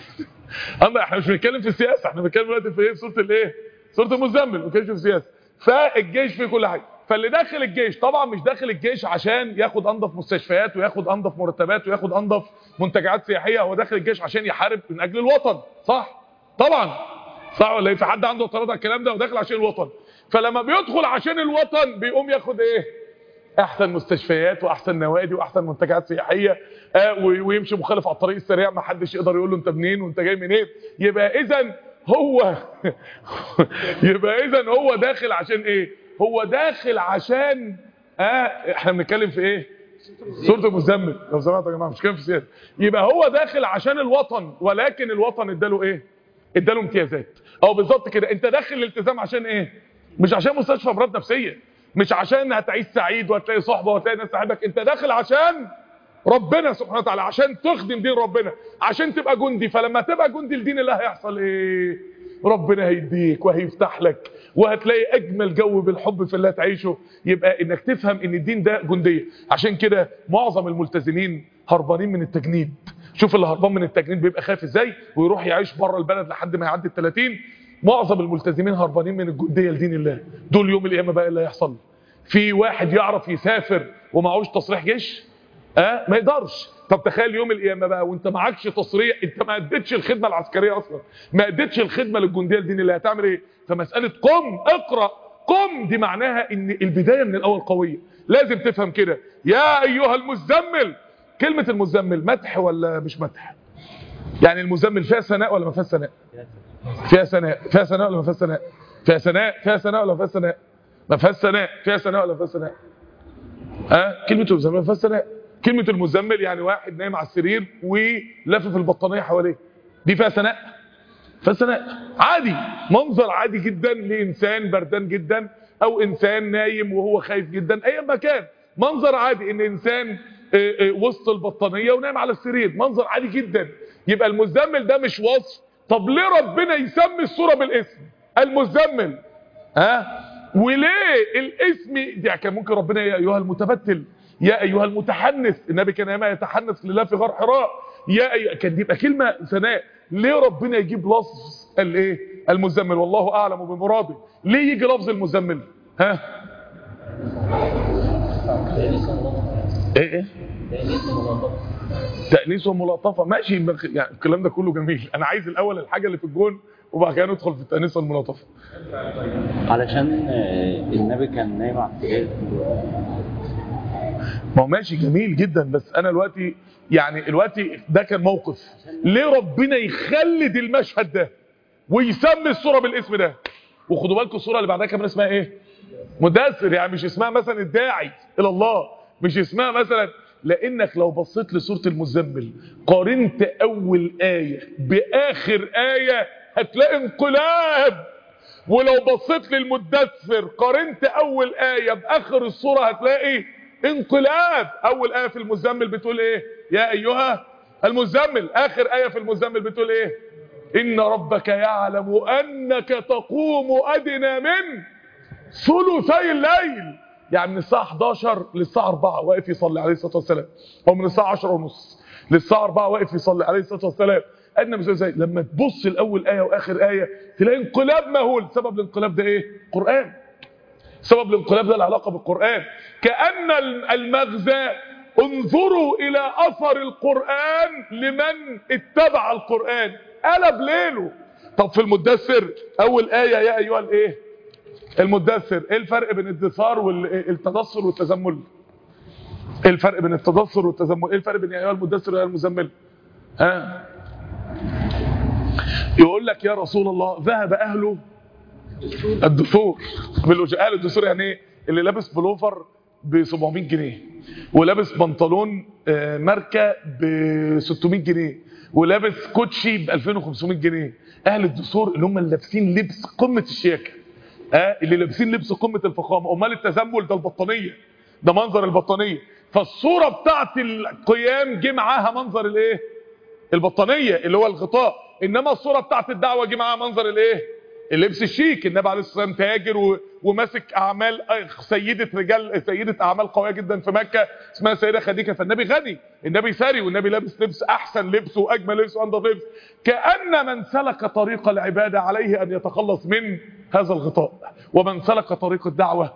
A: اما احنا مش بنتكلم في السياسه، احنا بنتكلم دلوقتي في ايه؟ سوره الايه؟ سوره المزمل. ما بنتكلمش في السياسه. فالجيش فيه كل حاجه. فاللي داخل الجيش طبعا مش داخل الجيش عشان ياخد انظف مستشفيات وياخد انظف مرتبات وياخد انظف منتجعات سياحيه. هو داخل الجيش عشان يحارب من اجل الوطن صح؟ طبعا صح ولا ايه؟ في حد عنده اعتراض على الكلام ده؟ وداخل عشان الوطن. فلما بيدخل عشان الوطن بيقوم ياخد ايه؟ احسن مستشفيات واحسن نوادي واحسن منتجعات سياحيه، ويمشي مخالف على الطريق السريع ما حدش يقدر يقول له انت منين وانت جاي منين. يبقى اذا هو داخل عشان ايه؟ هو داخل عشان احنا بنتكلم في ايه؟ سوره المزمل لو سمعتوا يا جماعه، مش كلام في سياسه. يبقى هو داخل عشان الوطن، ولكن الوطن اداله ايه؟ اداله امتيازات. او بالظبط كده انت داخل الالتزام عشان ايه؟ مش عشان مستشفى امراض نفسيه، مش عشان هتعيش سعيد وهتلاقي صحبه وهتلاقي ناس تحبك. انت داخل عشان ربنا سبحانه وتعالى، عشان تخدم دين ربنا، عشان تبقى جندي. فلما تبقى جندي الدين الله هيحصل ايه؟ ربنا هيديك وهيفتح لك وهتلاقي اجمل جو بالحب في الله تعيشه. يبقى انك تفهم ان الدين ده جنديه. عشان كده معظم الملتزمين هربانين من التجنيد. شوف اللي هربان من التجنيد بيبقى خايف ازاي ويروح يعيش بره البلد لحد ما يعدي ال30. معظم الملتزمين هربانين من الجنديه لدين الله. دول يوم القيامه بقى اللي هيحصل. في واحد يعرف يسافر ومعهوش تصريح جيش؟ ما يقدرش. طب تخيل يوم القيامه بقى وانت معكش تصريح، انت ما اديتش الخدمه العسكريه اصلا، ما اديتش الخدمه للجنديه لدين الله، هتعمل ايه؟ فمساله قم اقرا قم دي معناها ان البدايه من الاول قويه. لازم تفهم كده. يا ايها المزمل، كلمه المزمل مدح ولا مش مدح؟ يعني المزمل فيها ثناء ولا ما فيهاش ثناء؟ فيها ثناء. فيها ثناء ولا ما فيهاش ثناء؟ فيها ثناء. فيها ثناء ولا ما فيهاش ثناء؟ ما فيهاش ثناء. فيها ثناء ولا ما فيهاش ثناء؟ كلمه المزمل ما فيهاش ثناء. كلمه المزمل يعني واحد نايم على السرير ولافف البطانيه حواليه، دي فيها ثناء؟ فيها ثناء عادي، منظر عادي جدا لانسان بردان جدا او انسان نايم وهو خايف جدا، ايا ما كان منظر عادي. ان انسان وسط البطانيه ونايم على السرير، منظر عادي جدا. يبقى المزمل ده مش وصف. طب ليه ربنا يسمي السوره بالاسم المزمل؟ وليه الاسم دي؟ كان ممكن ربنا يا ايها المتفتل، يا ايها المتحنث، النبي كان ياما يتحنث لله في غار حراء، كان يبقى كلمه ثناء. ليه ربنا يجيب لفظ الايه؟ المزمل؟ والله اعلم بمراده. ليه يجي لفظ المزمل؟ ايه تأنيس وملاطفة ماشي، يعني الكلام ده كله جميل. انا عايز الاول الحاجة اللي في الجون وبعد كده ندخل في التأنيس والملاطفة.
B: علشان النبي كان نايم على السرير.
A: ما هو ماشي جميل جدا، بس انا دلوقتي يعني دلوقتي ده كان موقف، ليه ربنا يخلد المشهد ده ويسمي السورة بالاسم ده؟ وخدوا بالكم السورة اللي بعدها كمان اسمها ايه؟ مدثر. يعني مش اسمها مثلا الداعي الى الله، مش اسمها مثلا، لانك لو بصيت لسورة المزمل قارنت اول آية باخر آية هتلاقي انقلاب، ولو بصيت للمدثر قارنت اول آية باخر السورة هتلاقي انقلاب. اول آية في المزمل بتقول ايه؟ يا ايها المزمل. اخر آية في المزمل بتقول ايه؟ ان ربك يعلم انك تقوم ادنى من ثلثي الليل، يعني من الساعة 11 للساعة 4 واقف يصلي عليه الصلاة والسلام، او من الساعة 10 ونص للساعة 4 واقف يصلي عليه الصلاة والسلام. أدنى من زي لما تبص الأول آية وآخر آية تلاقي انقلاب مهول. سبب الانقلاب ده إيه؟ قرآن. سبب الانقلاب ده العلاقة بالقرآن. كأن المغزى انظروا إلى أثر القرآن لمن اتبع القرآن، قلب ليله. طب في المدثر أول آية يا أيها الإيه؟ المدثر. إيه الفرق بين الدثار والتدثر والتزمل؟ إيه الفرق بين التدثر والتزمل؟ إيه الفرق بين يا أيها المدثر ويا المزمل؟ ها؟ يقول لك يا رسول الله ذهب أهله الدثور. قال الدثور يعني ايه؟ اللي لابس بلوفر ب 700 جنيه ولابس بنطلون ماركه ب 600 جنيه ولابس كوتشي ب 2500 جنيه. اهل الدثور اللي هم اللي لابسين لبس قمه الشياكه، اللي لابسين لبس قمه الفخامه. امال التزمل ده البطانيه، ده منظر البطانيه. فالصوره بتاعت القيام جه معاها منظر الايه؟ البطانيه اللي هو الغطاء. انما الصوره بتاعت الدعوه جه معاها منظر الايه؟ اللبس الشيك. النبي عليه الصلاه والسلام تاجر وماسك اعمال، سيده رجال، سيده اعمال قويه جدا في مكه اسمها سيده خديجه. فالنبي غني، النبي ثري، والنبي لابس لبس احسن لبس واجمل لبس وانضف لبس. كأن من سلك طريق العباده عليه ان يتخلص من هذا الغطاء، ومن سلك طريق الدعوه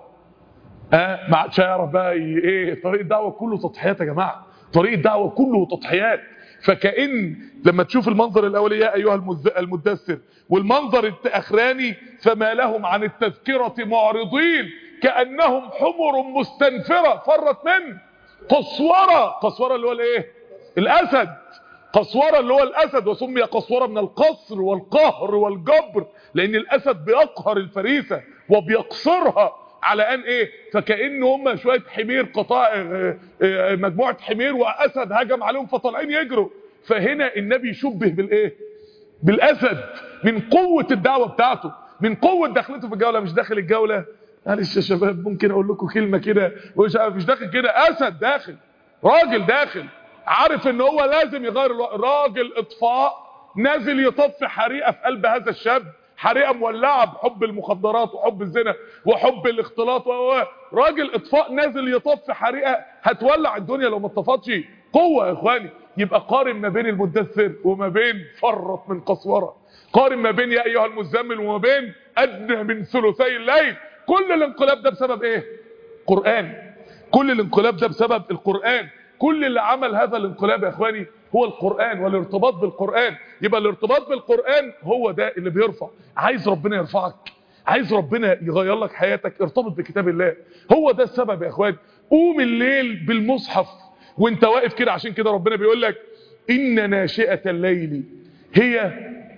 A: ما عادش يعرف بقى ايه. طريق الدعوه كله تضحيات يا جماعه، طريق الدعوه كله تضحيات. فكأن لما تشوف المنظر الاولي يا ايها المدثر والمنظر الاخراني فما لهم عن التذكرة معرضين كأنهم حمر مستنفرة فرت من قسورة. قسورة اللي هو الايه؟ الاسد. قسورة اللي هو الاسد، وسمي قسورة من القصر والقهر والجبر، لان الاسد بيقهر الفريسة وبيقصرها على ان ايه. فكأن هم شوية حمير، قطاع مجموعة حمير واسد هجم عليهم فطالعين يجروا. فهنا النبي يشبه بالايه؟ بالاسد، من قوة الدعوة بتاعته، من قوة دخلته في الجولة. مش داخل الجولة معلش يا شباب ممكن اقول لكم كلمة كده، مش داخل كده، اسد داخل، راجل داخل عارف ان هو لازم يغير راجل اطفاء نازل يطفي حريقة في قلب هذا الشاب، حريقة مولعة بحب المخدرات وحب الزنا وحب الاختلاط راجل اطفاء نازل يطفي حريقة هتولع الدنيا لو ما اتطفتش. قوة يا اخواني. يبقى قارن ما بين المدثر وما بين فرط من قسورة، قارن ما بين يا ايها المزمل وما بين ادنى من ثلثي الليل. كل الانقلاب ده بسبب ايه؟ قرآن. كل الانقلاب ده بسبب القرآن. كل اللي عمل هذا الانقلاب يا اخواني هو القرآن والارتباط بالقرآن. يبقى الارتباط بالقرآن هو ده اللي بيرفع. عايز ربنا يرفعك، عايز ربنا يغير لك حياتك، ارتبط بكتاب الله. هو ده السبب يا اخواني. قوم الليل بالمصحف وانت واقف كده. عشان كده ربنا بيقول لك ان ناشئة الليل هي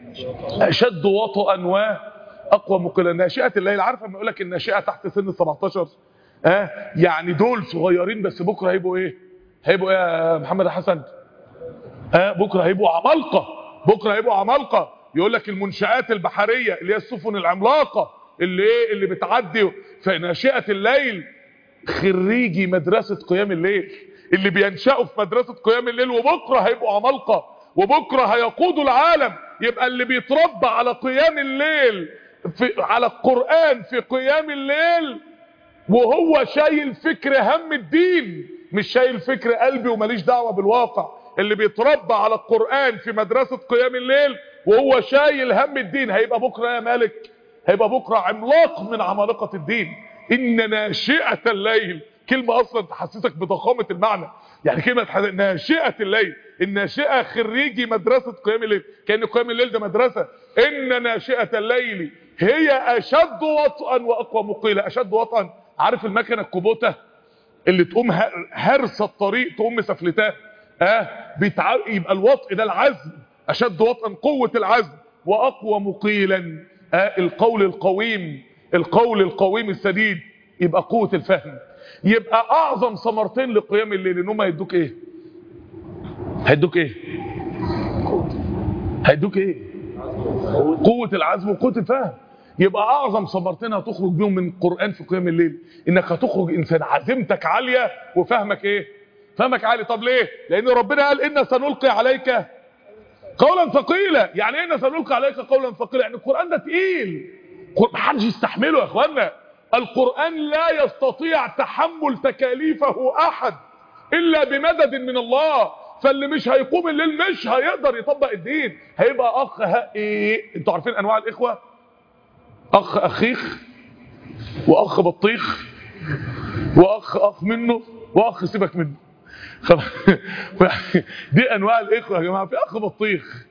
A: اشد وطئا واقوى مقيلا. ناشئة الليل، عارف لما يقول لك الناشئة تحت سن 17 يعني دول صغيرين بس بكره هيبقوا ايه؟ هيبقوا ايه يا محمد حسن؟ بكره هيبقوا عمالقه، بكره هيبقوا عمالقه. يقول لك المنشآت البحريه اللي هي السفن العملاقه اللي ايه؟ اللي بتعدي. فناشئة الليل خريجي مدرسه قيام الليل اللي بينشأوا في مدرسه قيام الليل، وبكره هيبقوا عمالقه وبكره هيقودوا العالم. يبقى اللي بيتربى على قيام الليل على القرآن في قيام الليل وهو شايل فكر هم الدين، مش شايل فكر قلبي وماليش دعوة بالواقع. اللي بيتربى على القرآن في مدرسة قيام الليل وهو شايل هم الدين هيبقى بكرة يا مالك، هيبقى بكرة عملاق من عمالقة الدين. إن ناشئة الليل، كلمة أصلا تحسسك بضخامة المعنى. يعني كلمه ناشئه الليل، الناشئه خريجي مدرسه قيام الليل، كأن قيام الليل ده مدرسه. ان ناشئه الليل هي اشد وطئا واقوى مقيلا. اشد وطئا، عارف المكنه الكوبوته اللي تقوم هرسه الطريق تقوم مسفلتاه، يبقى الوطء ده العزم، اشد وطئا قوه العزم، واقوى مقيلا القول القويم، القول القويم السديد، يبقى قوه الفهم. يبقى اعظم ثمرتين لقيام الليل ان هم هيدوك ايه؟ هيدوك ايه؟ هيدوك ايه؟ قوه العزم وقوه الفهم. يبقى اعظم ثمرتين هتخرج بيهم من القران في قيام الليل انك هتخرج انسان عزيمتك عاليه وفهمك ايه؟ فهمك عالي. طب ليه؟ لان ربنا قال ان سنلقي عليك قولا ثقيلا. يعني ايه ان سنلقي عليك قولا ثقيلا؟ يعني القران ده تقيل، محدش يستحمله يا اخوانا. القران لا يستطيع تحمل تكاليفه احد الا بمدد من الله. فاللي مش هيقوم الليل مش هيقدر يطبق الدين، هيبقى اخ ايه؟ انتوا عارفين انواع الاخوه؟ اخ اخيخ، واخ بطيخ، واخ منه، واخ سيبك منه. دي انواع الاخوه يا جماعه. في اخ بطيخ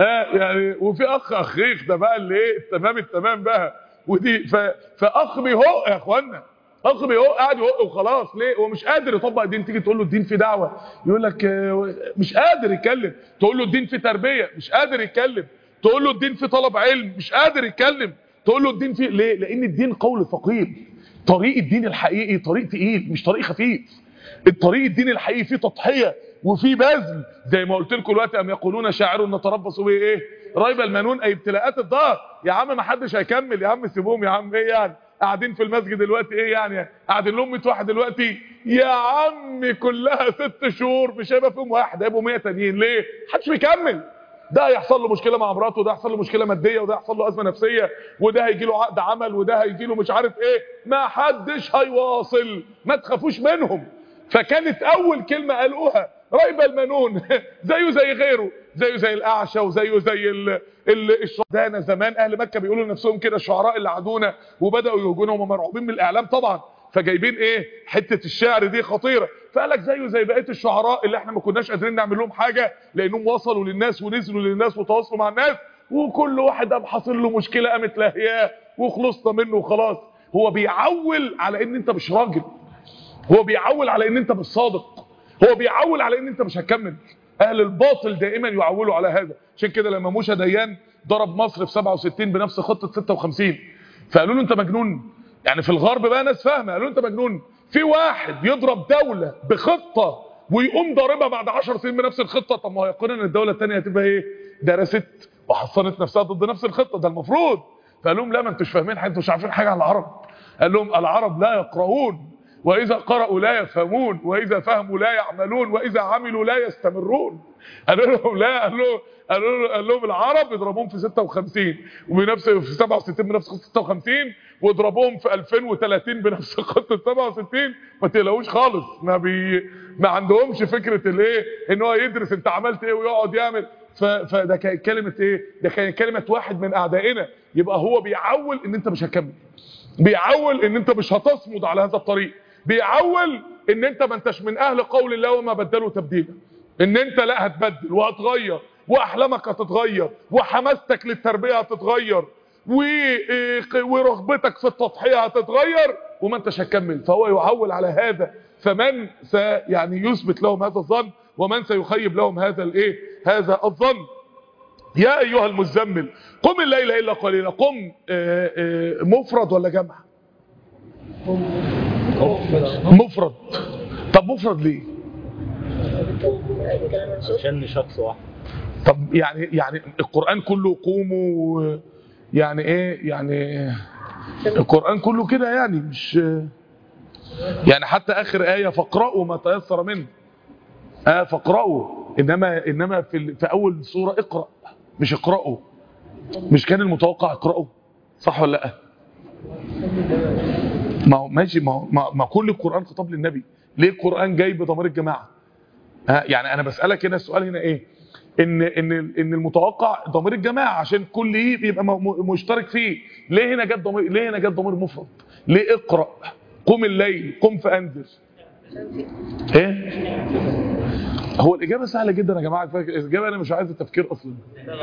A: يعني، وفي اخ اخيخ ده بقى اللي ايه التمام بقى. ودي فاخ بيهق يا اخوانا، اخ بيهق قاعد يهق وخلاص. ليه؟ هو مش قادر يطبق الدين. تيجي تقول له الدين في دعوه يقول لك مش قادر يتكلم. تقول له الدين في تربيه مش قادر يتكلم. تقول له الدين في طلب علم مش قادر يتكلم. تقول له الدين في ليه؟ لان الدين قول ثقيل. طريق الدين الحقيقي طريق تقيل مش طريق خفيف. الطريق الدين الحقيقي فيه تضحيه وفيه بذل، زي ما قلت لكم دلوقتي. ام يقولون شاعر نتربص به ايه؟ ريب المنون، اي ابتلاءات الدهر. يا عم ما حدش هيكمل يا عم، سيبوهم يا عم. ايه يعني قاعدين في المسجد دلوقتي؟ ايه يعني قاعدين لهم 100 واحد دلوقتي؟ يا عم كلها 6 شهور مش هيبقى فيهم واحد، هيبقوا 100 تانيين. ليه؟ محدش بيكمل. ده هيحصل له مشكله مع مراته، وده هيحصل له مشكله ماديه، وده هيحصل له ازمه نفسيه، وده هيجي له عقد عمل، وده هيجي له مش عارف ايه. ما حدش هيواصل. ما تخافوش منهم. فكانت اول كلمه قالوها ريب المنون زيه زي غيره، زيه زي الاعشى، وزيه زي الشعراء. زمان اهل مكه بيقولوا لنفسهم كده الشعراء اللي عادونا وبداوا يهجونهم ومرعوبين من الاعلام طبعا، فجايبين ايه حته الشعر دي خطيره. فقال لك زيه زي بقيه الشعراء اللي احنا ما كناش قادرين نعمل لهم حاجه لانهم وصلوا للناس ونزلوا للناس وتواصلوا مع الناس، وكل واحد قام حاصل له مشكله قامت لاهياه وخلصنا منه وخلاص. هو بيعول على ان انت مش راجل، هو بيعول على ان انت مش صادق، هو بيعول على ان انت مش هتكمل. اهل الباطل دائما يعولوا على هذا. عشان كده لما موشى ديان ضرب مصر في 67 بنفس خطه 56، فقالوا له انت مجنون. يعني في الغرب بقى ناس فاهمه، قالوا له انت مجنون. في واحد يضرب دوله بخطه ويقوم ضاربها بعد 10 سنين بنفس الخطه؟ طب ما هو يقين ان الدوله الثانيه هتبقى ايه؟ درست وحصنت نفسها ضد نفس الخطه، ده المفروض. فقال لهم لا، ما انتوش فاهمين حاجه، انتوا مش عارفين حاجه عن العرب. قال لهم العرب لا يقرؤون، واذا قرأوا لا يفهمون، واذا فهموا لا يعملون، واذا عملوا لا يستمرون. قالوا لهم لا، قال لهم العرب اضربوهم في 56 وبنفس في 67 بنفس خطه 56، واضربوهم في 2030 بنفس خطه 67. ما تقلقوش خالص، ما عندهمش فكره الايه ان هو يدرس انت عملت ايه ويقعد يعمل. فده كانت كلمه ايه؟ ده كانت كلمه واحد من اعدائنا. يبقى هو بيعول ان انت مش هتكمل، بيعول ان انت مش هتصمد على هذا الطريق، بيعول ان انت ما انتش من اهل قول الله وما بدلوا تبديلا، ان انت لا هتبدل وهتغير، واحلامك هتتغير، وحماستك للتربيه هتتغير، ورغبتك في التضحيه هتتغير، وما انتش هتكمل. فهو يعول على هذا. فمن يعني يثبت لهم هذا الظن، ومن سيخيب لهم هذا الايه؟ هذا الظن. يا ايها المزمل قم الليل الا قليلا. قم مفرد ولا جمع؟ مفرد. طب مفرد ليه؟
B: عشان شخص واحد.
A: طب يعني القرآن كله قوموا، يعني ايه يعني القرآن كله كده يعني مش يعني حتى اخر آية فاقرأوا ما تيسر منه. فاقرأوا، انما في اول سورة اقرأ مش اقرأوا. مش كان المتوقع اقرأوا؟ صح ولا لا؟ ما هو ماشي، ما كل القرآن خطاب للنبي. ليه القرآن جاي بضمير الجماعة؟ يعني انا بسألك هنا السؤال هنا ايه؟ ان المتوقع ضمير الجماعة عشان كل يبقى مشترك فيه. ليه هنا جت ضمير؟ ليه هنا جت ضمير مفرد؟ ليه اقرأ؟ قم الليل، قم فأنذر. ايه؟ هو الاجابه سهله جدا يا جماعه. الاجابه انا مش عايز التفكير اصلا.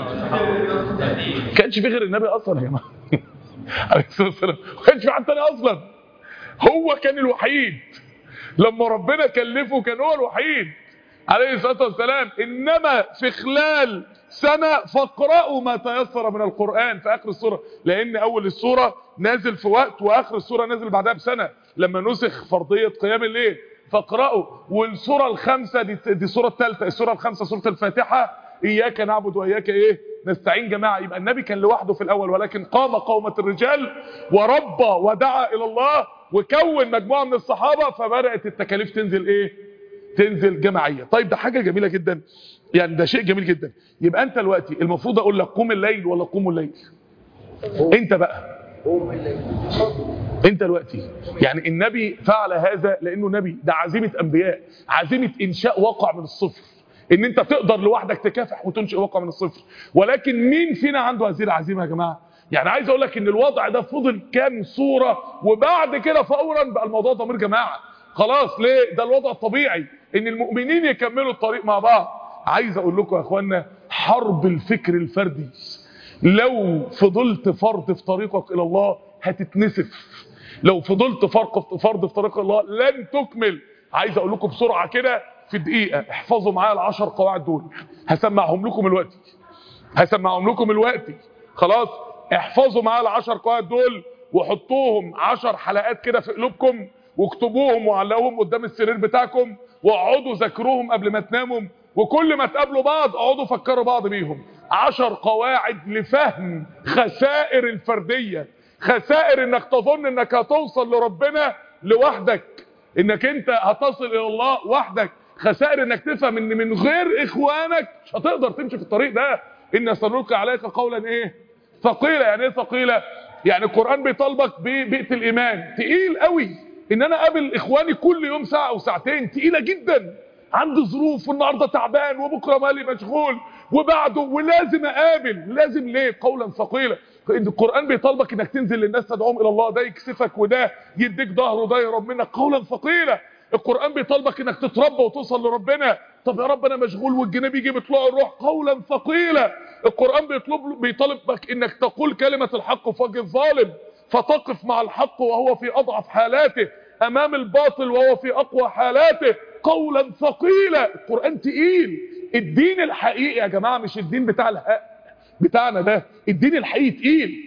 A: كانش في غير النبي اصلا يا جماعه عليه الصلاه والسلام، ما كانش في حد تاني اصلا. هو كان الوحيد، لما ربنا كلفه كان هو الوحيد عليه الصلاه والسلام. انما في خلال سنه فاقرأوا ما تيسر من القرآن في اخر السوره، لان اول السوره نازل في وقت واخر السوره نازل بعدها بسنه لما نسخ فرضيه قيام الليل. فاقرأوا، والسوره الخامسه دي السوره الثالثه، السوره الخامسه سوره الفاتحه، اياك نعبد واياك ايه نستعين. جماعه يبقى النبي كان لوحده في الاول، ولكن قام قومه الرجال وربى ودعا الى الله وكون مجموعه من الصحابه، فبدات التكاليف تنزل ايه؟ تنزل جماعيه. طيب ده حاجه جميله جدا، يعني ده شيء جميل جدا. يبقى انت دلوقتي المفروض اقول لك قوم الليل ولا قوموا الليل؟ انت بقى قوم الليل. انت دلوقتي يعني النبي فعل هذا لانه نبي، ده عزيمه انبياء، عزيمه انشاء واقع من الصفر، ان انت تقدر لوحدك تكافح وتنشئ واقع من الصفر. ولكن مين فينا عنده هذه العزيمه يا جماعه؟ يعني عايز اقول لك ان الوضع ده فضل كام صوره، وبعد كده فورا بقى الموضوع ضمير جماعه. خلاص ليه؟ ده الوضع الطبيعي ان المؤمنين يكملوا الطريق مع بعض. عايز اقول لكم يا اخوانا، حرب الفكر الفردي لو فضلت فرد في طريقك الى الله هتتنسف. لو فضلت فرد في طريق الله لن تكمل. عايز اقول لكم بسرعه كده في دقيقه، احفظوا معايا ال10 قواعد دول، هسمعهم لكم دلوقتي، هسمعهم لكم دلوقتي. خلاص احفظوا معايا ال10 قواعد دول وحطوهم 10 حلقات كده في قلوبكم، واكتبوهم وعلقوهم قدام السرير بتاعكم، واقعدوا ذاكروهم قبل ما تناموا، وكل ما تقابلوا بعض اقعدوا فكروا بعض بيهم. 10 قواعد لفهم خسائر الفرديه، خسائر انك تظن انك هتوصل لربنا لوحدك، انك انت هتصل الى الله وحدك، خسائر انك تفهم ان من غير اخوانك مش هتقدر تمشي في الطريق ده. ان سنلقي عليك قولا ايه ثقيله. يعني ايه ثقيله؟ يعني القرآن بيطالبك ببيئة الايمان. تقيل قوي ان انا اقابل اخواني كل يوم ساعة او ساعتين، تقيلة جدا. عندي ظروف والنهارده تعبان وبكره مالي مشغول وبعده ولازم اقابل. لازم ليه؟ قولا ثقيلا. القرآن بيطالبك انك تنزل للناس تدعوهم الى الله، ده يكسفك وده يديك ظهر وده يهرب منك. قولا ثقيلا. القرآن بيطالبك انك تتربى وتوصل لربنا. طب يا رب انا مشغول والجنيه بيجي بيطلع الروح. قولا ثقيلا. القرآن بيطالبك انك تقول كلمة الحق في وجه الظالم، فتقف مع الحق وهو في اضعف حالاته امام الباطل وهو في اقوى حالاته. قولا ثقيلا. القرآن تقيل. الدين الحقيقي يا جماعة مش الدين بتاع الهق بتاعنا ده، الدين الحقيقي تقيل.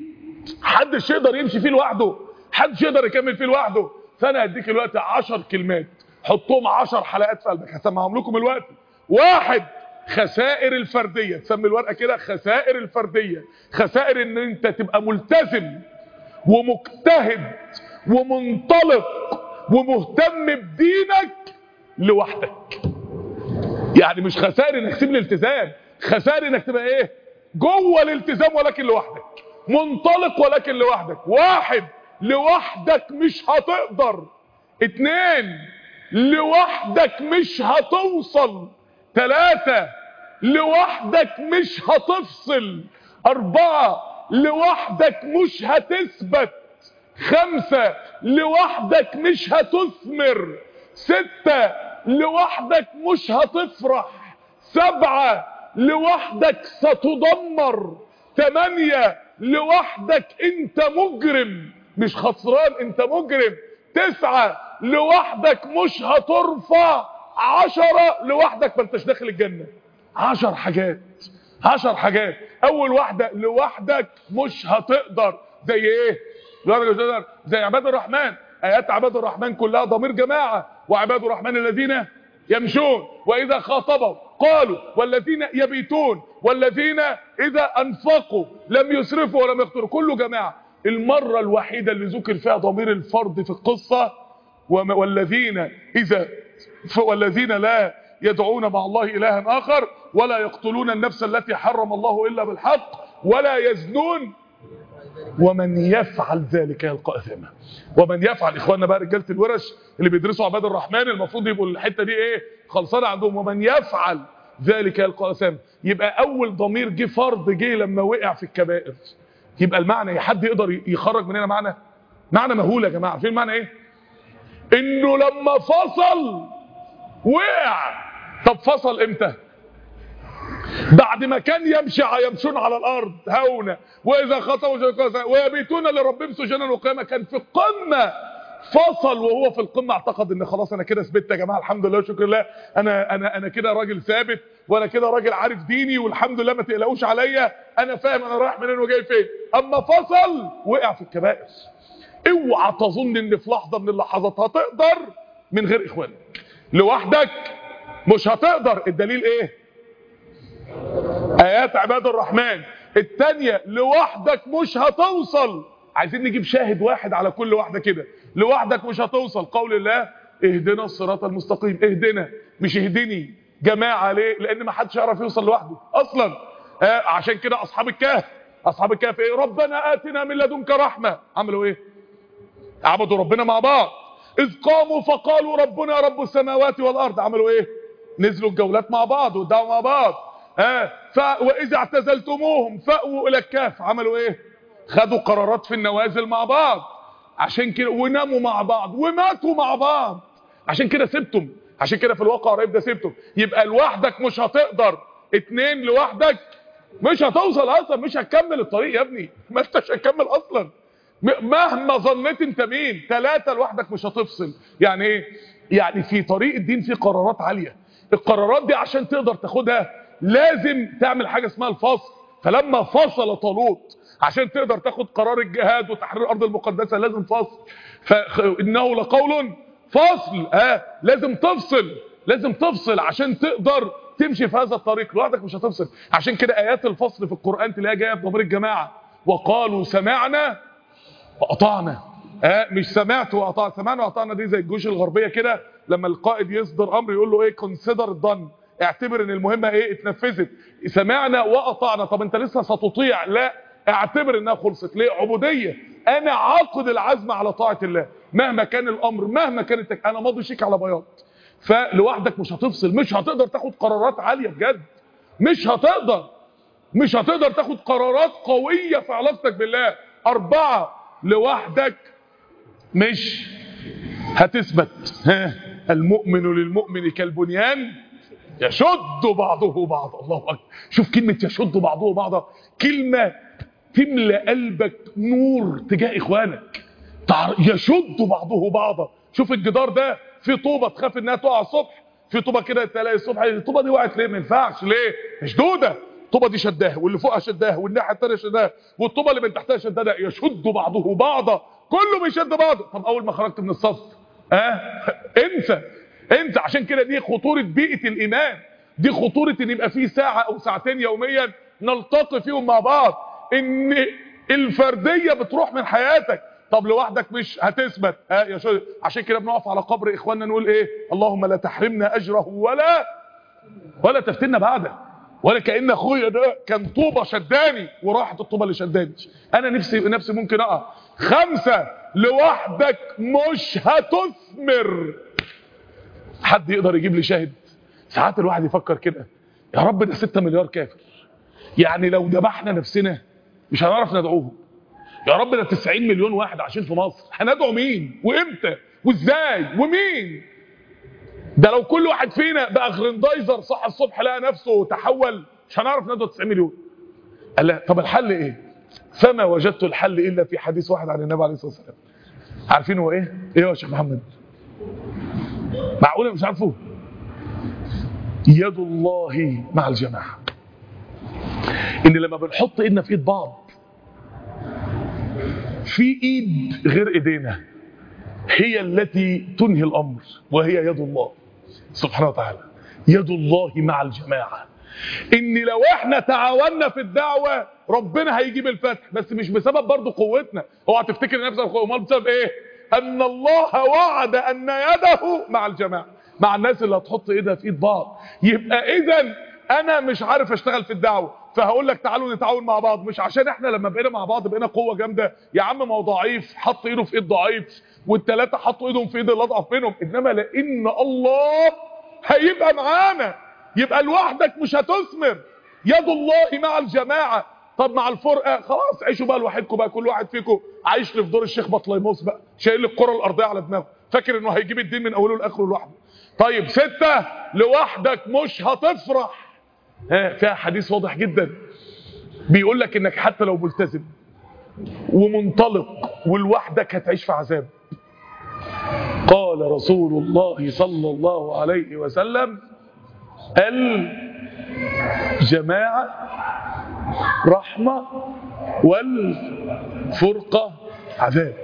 A: محدش يقدر يمشي فيه لوحده، محدش يقدر يكمل فيه لوحده. فانا هديك الوقت 10 كلمات حطهم 10 حلقات في قلبك، هسمعهم لكم الوقت. 1. خسائر الفردية. تسمي الورقة كده خسائر الفردية. خسائر ان انت تبقى ملتزم ومجتهد ومنطلق ومهتم بدينك لوحدك. يعني مش خسائر انك تسيب الالتزام، خسائر انك تبقى ايه؟ جوه الالتزام ولكن لوحدك، منطلق ولكن لوحدك. 1. لوحدك مش هتقدر. 2. لوحدك مش هتوصل. 3. لوحدك مش هتفصل. 4. لوحدك مش هتثبت. 5. لوحدك مش هتثمر. 6. لوحدك مش هتفرح. 7. لوحدك ستدمر. 8. لوحدك انت مجرم، مش خسران، انت مجرم. 9. لوحدك مش هترفع. 10. لوحدك ما انتش داخل الجنة. 10 حاجات، 10 حاجات. اول واحدة لوحدك مش هتقدر. زي ايه؟ لوحدك مش هتقدر زي عباد الرحمن. ايات عباد الرحمن كلها ضمير جماعة. وعباد الرحمن الذين يمشون واذا خاطبوا قالوا، والذين يبيتون، والذين اذا انفقوا لم يسرفوا ولم يقتروا. كله جماعة. المرة الوحيدة اللي ذكر فيها ضمير الفرد في القصة والذين لا يدعون مع الله إلها آخر ولا يقتلون النفس التي حرم الله إلا بالحق ولا يزنون ومن يفعل ذلك يلقى أثاما. ومن يفعل، إخواننا بقى رجالة الورش اللي بيدرسوا عباد الرحمن المفروض يبقوا الحتة دي إيه؟ خلصانة عندهم. ومن يفعل ذلك يلقى أثاما. يبقى أول ضمير جه فرد جه لما وقع في الكبائر. يبقى المعنى حد يقدر يخرج مننا معنى مهول يا جماعة. عارفين المعنى إيه؟ انه لما فصل وقع. طب فصل امتى؟ بعد ما كان يمشون على الارض هونا واذا خطبوا ويبيتون لربهم سجدا وقياما، كان في القمه. فصل وهو في القمه اعتقد ان خلاص انا كده ثبت يا جماعه، الحمد لله وشكر الله، انا كده راجل ثابت، وانا كده راجل عارف ديني، والحمد لله ما تقلقوش عليا، انا فاهم انا رايح منين وجاي فين. اما فصل وقع في الكبائر. اوعى تظن ان في لحظه من اللحظات هتقدر من غير اخوانك. لوحدك مش هتقدر. الدليل ايه؟ ايات عباد الرحمن الثانيه. لوحدك مش هتوصل. عايزين نجيب شاهد واحد على كل واحده كده. لوحدك مش هتوصل. قول الله اهدنا الصراط المستقيم. اهدنا مش اهدني. جماعه ليه؟ لان ما حدش يعرف يوصل لوحده اصلا. عشان كده اصحاب الكهف ايه؟ ربنا اتنا من لدنك رحمه. عملوا ايه؟ عبدوا ربنا مع بعض. اذ قاموا فقالوا ربنا رب السماوات والارض. عملوا ايه؟ نزلوا الجولات مع بعض ودعوا مع بعض. واذا اعتزلتموهم فاووا الى الكهف. عملوا ايه؟ خدوا قرارات في النوازل مع بعض. عشان كده وناموا مع بعض وماتوا مع بعض. عشان كده سبتم. عشان كده في الواقع قريب ده سبتم. يبقى لوحدك مش هتقدر. 2 لوحدك مش هتوصل اصلا. مش هتكمل الطريق يا ابني. ما انتش هتكمل اصلا مهما ظنيت انت مين. 3 لوحدك مش هتفصل. يعني ايه؟ يعني في طريق الدين في قرارات عالية. القرارات دي عشان تقدر تاخدها لازم تعمل حاجة اسمها الفصل. فلما فصل طالوت عشان تقدر تاخد قرار الجهاد وتحرير الارض المقدسة لازم فصل. فانه لقول فصل. لازم تفصل عشان تقدر تمشي في هذا الطريق. لوحدك مش هتفصل. عشان كده ايات الفصل في القرآن تلاقيها جايه بضمير الجماعة. وقالوا سمعنا وأطعنا. مش سمعت وأطعنا. سمعنا وأطعنا دي زي الجيوش الغربية كده، لما القائد يصدر أمر يقول له إيه؟ consider done. اعتبر إن المهمة إيه؟ اتنفذت. سمعنا وأطعنا. طب أنت لسه ستطيع؟ لا، اعتبر إنها خلصت. ليه؟ عبودية. أنا عاقد العزم على طاعة الله مهما كان الأمر، مهما كانت أنا ماضي شيك على بياض. فلوحدك مش هتفصل. مش هتقدر تاخد قرارات عالية بجد. مش هتقدر تاخد قرارات قوية في علاقتك بالله. 4 لوحدك مش هتثبت. المؤمن للمؤمن كالبنيان يشد بعضه بعضا. الله اكبر. شوف كلمة يشد بعضه بعضا، كلمة تملى قلبك نور تجاه اخوانك. يشد بعضه بعضا. شوف الجدار ده في طوبة تخاف انها تقع الصبح. في طوبة كده تلاقي الصبح الطوبة دي وقعت ليه؟ ما ينفعش. ليه؟ مشدودة. الطوبة دي شداها واللي فوقها شداها والناحية التانية شداها والطوبة اللي من تحتها شداها. يشد بعضه بعضا. كله بيشد بعضه. طب اول ما خرجت من الصف انسى. عشان كده دي خطورة بيئة الايمان. دي خطورة ان يبقى فيه ساعة او ساعتين يوميا نلتقي فيهم مع بعض. ان الفردية بتروح من حياتك. طب لوحدك مش هتثبت. عشان كده بنقف على قبر اخواننا نقول ايه؟ اللهم لا تحرمنا اجره ولا تفتنا بعده. ولا كأن اخويا ده كان طوبة شداني وراحت الطوبة اللي شداني. انا نفسي ممكن اقع. 5 لوحدك مش هتثمر. حد يقدر يجيب لي شاهد؟ ساعات الواحد يفكر كده، يا رب ده 6 مليار كافر، يعني لو ذبحنا نفسنا مش هنعرف ندعوهم. يا رب ده 90 مليون واحد عايشين في مصر، هندعو مين وامتى وازاي ومين؟ ده لو كل واحد فينا بقى غرندايزر صح الصبح لقى نفسه تحول، مش هنعرف ندعو 90 مليون. قال لا. طب الحل ايه؟ فما وجدت الحل الا في حديث واحد عن النبي عليه الصلاه والسلام. عارفين هو ايه؟ ايه يا شيخ محمد؟ معقوله مش عارفه؟ يد الله مع الجماعه. ان لما بنحط ايدنا في ايد بعض، في ايد غير ايدينا هي التي تنهي الامر، وهي يد الله سبحانه وتعالى. يد الله مع الجماعه. ان لو احنا تعاوننا في الدعوه ربنا هيجيب الفتح، بس مش بسبب برضو قوتنا. اوعى تفتكر نفسك قوه، امال بسبب ايه؟ ان الله وعد ان يده مع الجماعه، مع الناس اللي هتحط ايدها في ايد بعض. يبقى اذا انا مش عارف اشتغل في الدعوه، فهقول لك تعالوا نتعاون مع بعض. مش عشان احنا لما بقينا مع بعض بقينا قوه جامده. يا عم ما هو ضعيف حط ايده في ايد ضعيف، والثلاثه حطوا ايدهم في ايد اللي اضعف منهم. انما لان الله هيبقى معانا، يبقى لوحدك مش هتثمر. يد الله مع الجماعه. طب مع الفرقه خلاص عيشوا بقى لوحدكم بقى، كل واحد فيكم عايش لي في دور الشيخ بطليموس بقى، شايل الكره الارضيه على دماغه. فاكر انه هيجيب الدين من اوله لاخره لوحده. طيب 6 لوحدك مش هتفرح. فيها حديث واضح جدا بيقول لك انك حتى لو ملتزم ومنطلق ولوحدك هتعيش في عذاب. قال رسول الله صلى الله عليه وسلم الجماعة رحمة والفرقة عذاب.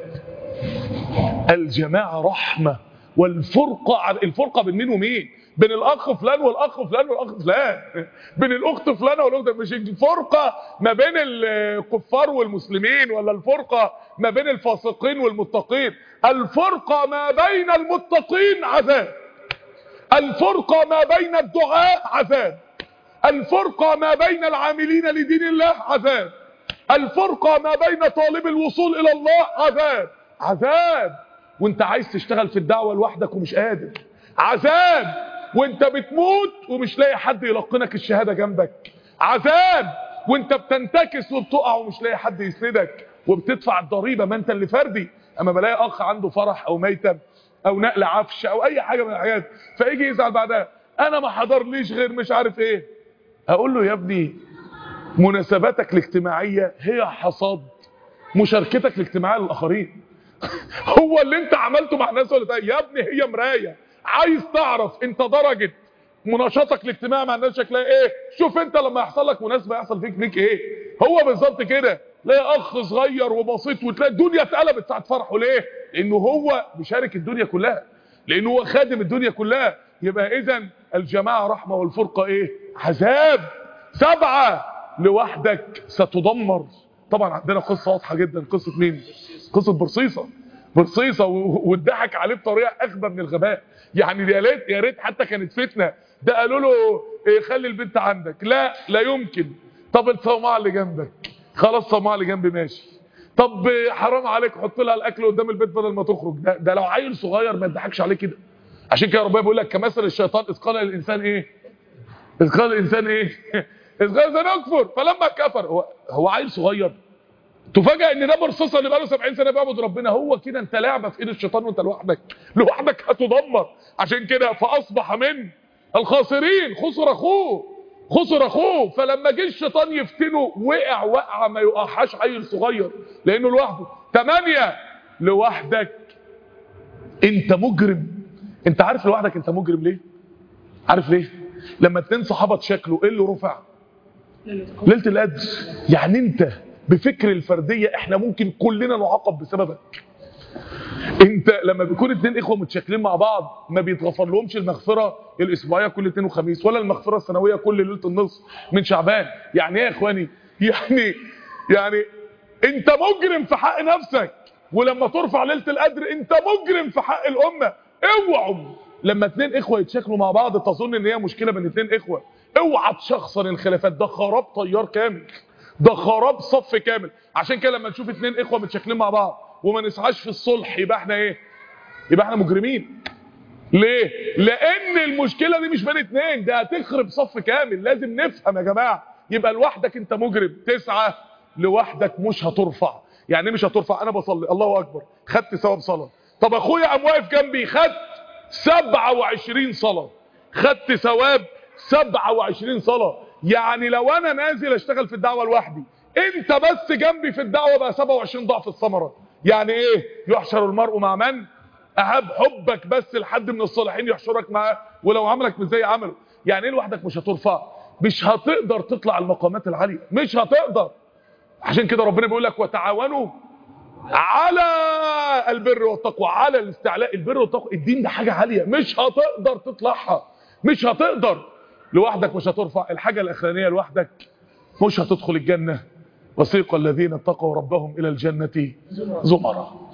A: الجماعة رحمة والفرقة الفرقة بين مين ومين؟ بين الأخ فلان والأخ فلان والأخ فلان، بين الأخت فلانة والأخت، مش الفرقة ما بين الكفار والمسلمين، ولا الفرقة ما بين الفاسقين والمتقين. الفرقة ما بين المتقين عذاب، الفرقة ما بين الدعاء عذاب، الفرقة ما بين العاملين لدين الله عذاب، الفرقة ما بين طالب الوصول إلى الله عذاب. عذاب وانت عايز تشتغل في الدعوة لوحدك ومش قادر، عذاب وانت بتموت ومش لاقي حد يلقنك الشهادة جنبك، عذاب وانت بتنتكس وبتقع ومش لاقي حد يسندك وبتدفع الضريبة ما انت اللي فردي. اما بلاقي اخ عنده فرح او ميتم او نقل عفش او اي حاجة من الحاجات فيجي يزعل بعدها انا ما حضرليش غير مش عارف ايه، اقول له يا ابني مناسباتك الاجتماعية هي حصاد مشاركتك الاجتماعية للآخرين. هو اللي انت عملته مع الناس ولا يا ابني هي مراية. عايز تعرف انت درجة مناشطتك الاجتماعي مع الناس شكلها ايه؟ شوف انت لما يحصل لك مناسبة يحصل فيك ايه. هو بالظبط كده، تلاقي اخ صغير وبسيط وتلاقي الدنيا اتقلبت ساعة فرحه. ليه؟ لانه هو مشارك الدنيا كلها، لانه هو خادم الدنيا كلها. يبقى اذا الجماعة رحمة والفرقة ايه؟ عذاب. 7 لوحدك ستدمر. طبعا عندنا قصة واضحة جدا. قصة مين؟ قصة برصيصة واتضحك عليه بطريقة اغبى من الغباء. يعني يا ريت حتى كانت فتنة. ده قالوا له إيه خلي البنت عندك، لا يمكن. طب الصومعة اللي جنبك، خلاص صومعة اللي جنبي ماشي. طب حرام عليك حط لها الاكل قدام البيت بدل ما تخرج. ده لو عيل صغير ما يضحكش عليه كده. عشان كده ربنا بيقول لك كمثل الشيطان اذ قال الانسان ايه؟ اذ قال الانسان اكفر فلما كفر. هو عيل صغير تفاجئ ان ده برصاصه اللي بقاله 70 سنه بيعبد ربنا. هو كده انت لعبه في ايد الشيطان وانت لوحدك هتدمر. عشان كده فاصبح من الخاسرين. خسر اخوه. فلما جه الشيطان يفتنه وقع ما يقعش عيل صغير لانه لوحده. 8 لوحدك انت مجرم. انت عارف لوحدك انت مجرم ليه؟ عارف ليه؟ لما 2 صحابه اتشكلوا ايه اللي رفع؟ ليله القدر. يعني انت بفكر الفرديه احنا ممكن كلنا نعاقب بسببك. انت لما بيكون 2 اخوه متشكلين مع بعض ما بيتغفر لهمش المغفره الاسبوعيه كل اثنين وخميس ولا المغفره السنويه كل ليله النصف من شعبان. يعني ايه يا اخواني؟ يعني انت مجرم في حق نفسك، ولما ترفع ليله القدر انت مجرم في حق الامه. اوعوا لما 2 اخوه يتشكلوا مع بعض تظن ان هي مشكله بين 2 اخوه. اوعى تشخصن الخلافات. ده خراب طيار كامل، ده خراب صف كامل. عشان كده لما نشوف 2 اخوه متشكلين مع بعض وما نسعاش في الصلح يبقى احنا ايه؟ يبقى احنا مجرمين. ليه؟ لان المشكله دي مش بين 2، ده هتخرب صف كامل. لازم نفهم يا جماعه. يبقى لوحدك انت مجرم. 9 لوحدك مش هترفع. يعني مش هترفع؟ انا بصلي الله اكبر خدت ثواب صلاه. طب اخويا قام واقف جنبي خدت 27 صلاه، خدت ثواب 27 صلاه. يعني لو انا نازل اشتغل في الدعوه لوحدي انت بس جنبي في الدعوه بقى 27 ضعف الثمره. يعني ايه؟ يحشر المرء مع من احب. حبك بس لحد من الصالحين يحشرك معاه ولو عملك مش زي عمله. يعني ايه لوحدك مش هترفع؟ مش هتقدر تطلع المقامات العاليه، مش هتقدر. عشان كده ربنا بيقول لك وتعاونوا على البر والتقوى، على الاستعلاء. البر والتقوى الدين ده حاجه عاليه مش هتقدر تطلعها، مش هتقدر. لوحدك مش هترفع. الحاجه الاخرانيه لوحدك مش هتدخل الجنه. وسيق الذين اتقوا ربهم الى الجنه زمرا.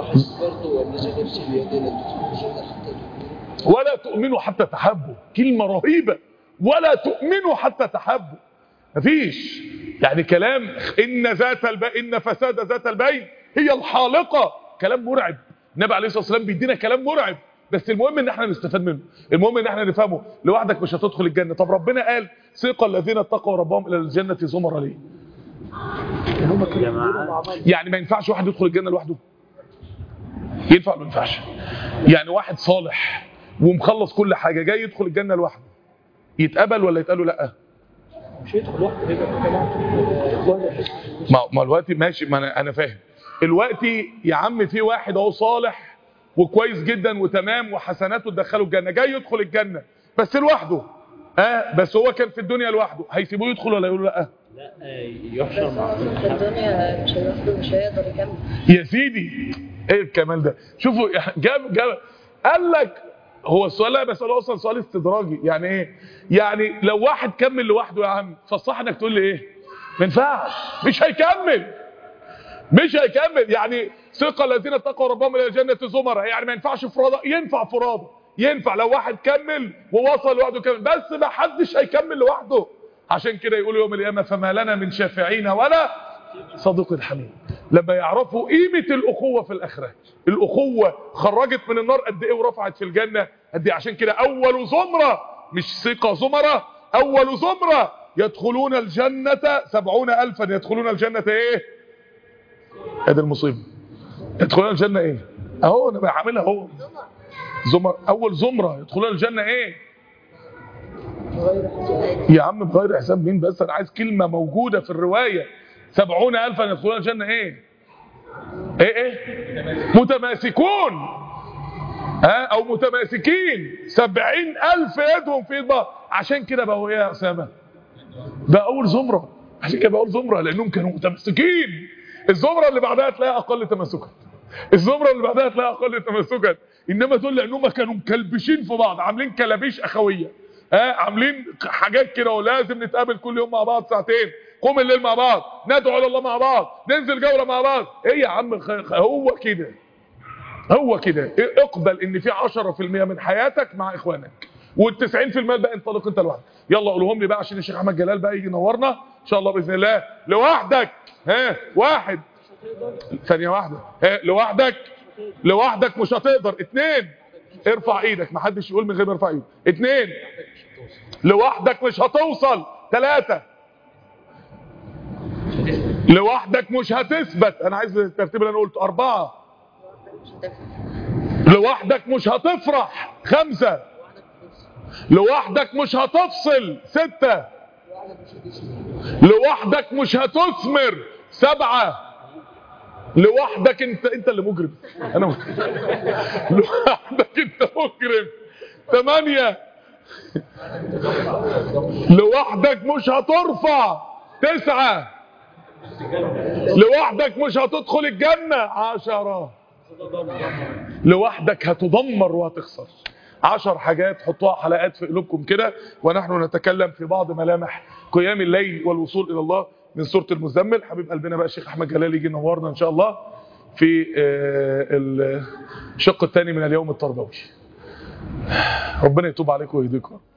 A: ولا تؤمنوا حتى تحبوا. كلمه رهيبه. ولا تؤمنوا حتى تحبوا. مفيش يعني كلام ان فساد ذات البين هي الحالقه. كلام مرعب. النبي عليه الصلاه والسلام بيدينا كلام مرعب، بس المهم ان احنا نستفاد منه، المهم ان احنا نفهمه. لوحدك مش هتدخل الجنه. طب ربنا قال سيق الذين اتقوا ربهم الى الجنه زمرا ليه؟ يعني ما ينفعش واحد يدخل الجنه لوحده. ينفع ولا ما ينفعش؟ يعني واحد صالح ومخلص كل حاجه جاي يدخل الجنه لوحده، يتقبل ولا يتقال له لا؟
C: مش هيدخل لوحده، هيبقى في جماعه.
A: ما دلوقتي ماشي، ما انا فاهم. دلوقتي يا عم في واحد اهو صالح وكويس جدا وتمام وحسناته تدخله الجنه، جاي يدخل الجنه بس لوحده. بس هو كان في الدنيا لوحده، هيسيبوه يدخل ولا يقولوا لا؟
B: لا، يحشر مع
D: في الدنيا مش هيدخل، مش هيقدر يكمل.
A: يا سيدي ايه الكمال ده؟ شوفوا جاب قال لك هو السؤال لا بس اصلا سؤال استدراجي. يعني ايه؟ يعني لو واحد كمل لوحده يا عم فالصح انك تقول لي ايه؟ ما ينفعش، مش هيكمل. يعني ثقة الذين اتقوا ربهم الى الجنة زمرا، يعني ما ينفعش فرادى. ينفع فرادى، ينفع لو واحد كمل ووصل لوحده كمل، بس ما حدش هيكمل لوحده. عشان كده يقولوا يوم القيامة فما لنا من شافعين ولا صديق حميم. لما يعرفوا قيمة الأخوة في الآخرة، الأخوة خرجت من النار قد إيه ورفعت في الجنة قد إيه. عشان كده أول زمرة، مش ثقة زمرة، أول زمرة يدخلون الجنة 70,000 يدخلون الجنة إيه؟ هذه المصيبة. يدخلون الجنة إيه؟ أهو أنا بعملها أهو. زمر، أول زمرة يدخلون الجنة إيه؟ يا عم بغير حساب مين بس؟ أنا عايز كلمة موجودة في الرواية. 70,000 يدخلون الجنة إيه؟ متماسكون. أو متماسكين. 70,000 يدهم في بعض. عشان كده بقوا إيه يا أسامة؟ بقى أول زمرة. عشان كده بقى أول زمرة لأنهم كانوا متماسكين. الزمرة اللي بعدها تلاقي أقل تماسكا. الزمرة اللي بعدها تلاقي أقل تماسكا. إنما دول لأنهم كانوا مكلبشين في بعض، عاملين كلابيش أخوية. عاملين حاجات كده، ولازم نتقابل كل يوم مع بعض ساعتين، قوم الليل مع بعض، ندعو الى الله مع بعض، ننزل جوله مع بعض. ايه يا عم هو كده. اقبل ان في 10% من حياتك مع اخوانك، وال90% الباقي انطلق انت لوحدك. يلا قولهم لي بقى عشان الشيخ احمد جلال بقى يجي ينورنا ان شاء الله باذن الله. لوحدك. واحد. ثانيه واحده. لوحدك مش هتقدر. 2 ارفع ايدك، محدش يقول من غير ما يرفع ايده. 2 لوحدك مش هتوصل. 3 لوحدك مش هتثبت. انا عايز الترتيب اللي انا قلته. 4 لوحدك مش هتفرح. 5 لوحدك مش هتفصل. 6 لوحدك مش هتثمر. 7 لوحدك انت اللي مجرم. انا لوحدك انت مجرم. 8 لوحدك مش هترفع. 9 لوحدك مش هتدخل الجنة. 10 لوحدك هتدمر وهتخسر. 10 حاجات حطوها حلقات في قلوبكم كده، ونحن نتكلم في بعض ملامح قيام الليل والوصول الى الله من سورة المزمل. حبيب قلبنا بقى الشيخ احمد جلال يجي ينورنا ان شاء الله في الشق الثاني من اليوم التربوي. ربنا يتوب عليكم ويهديكم.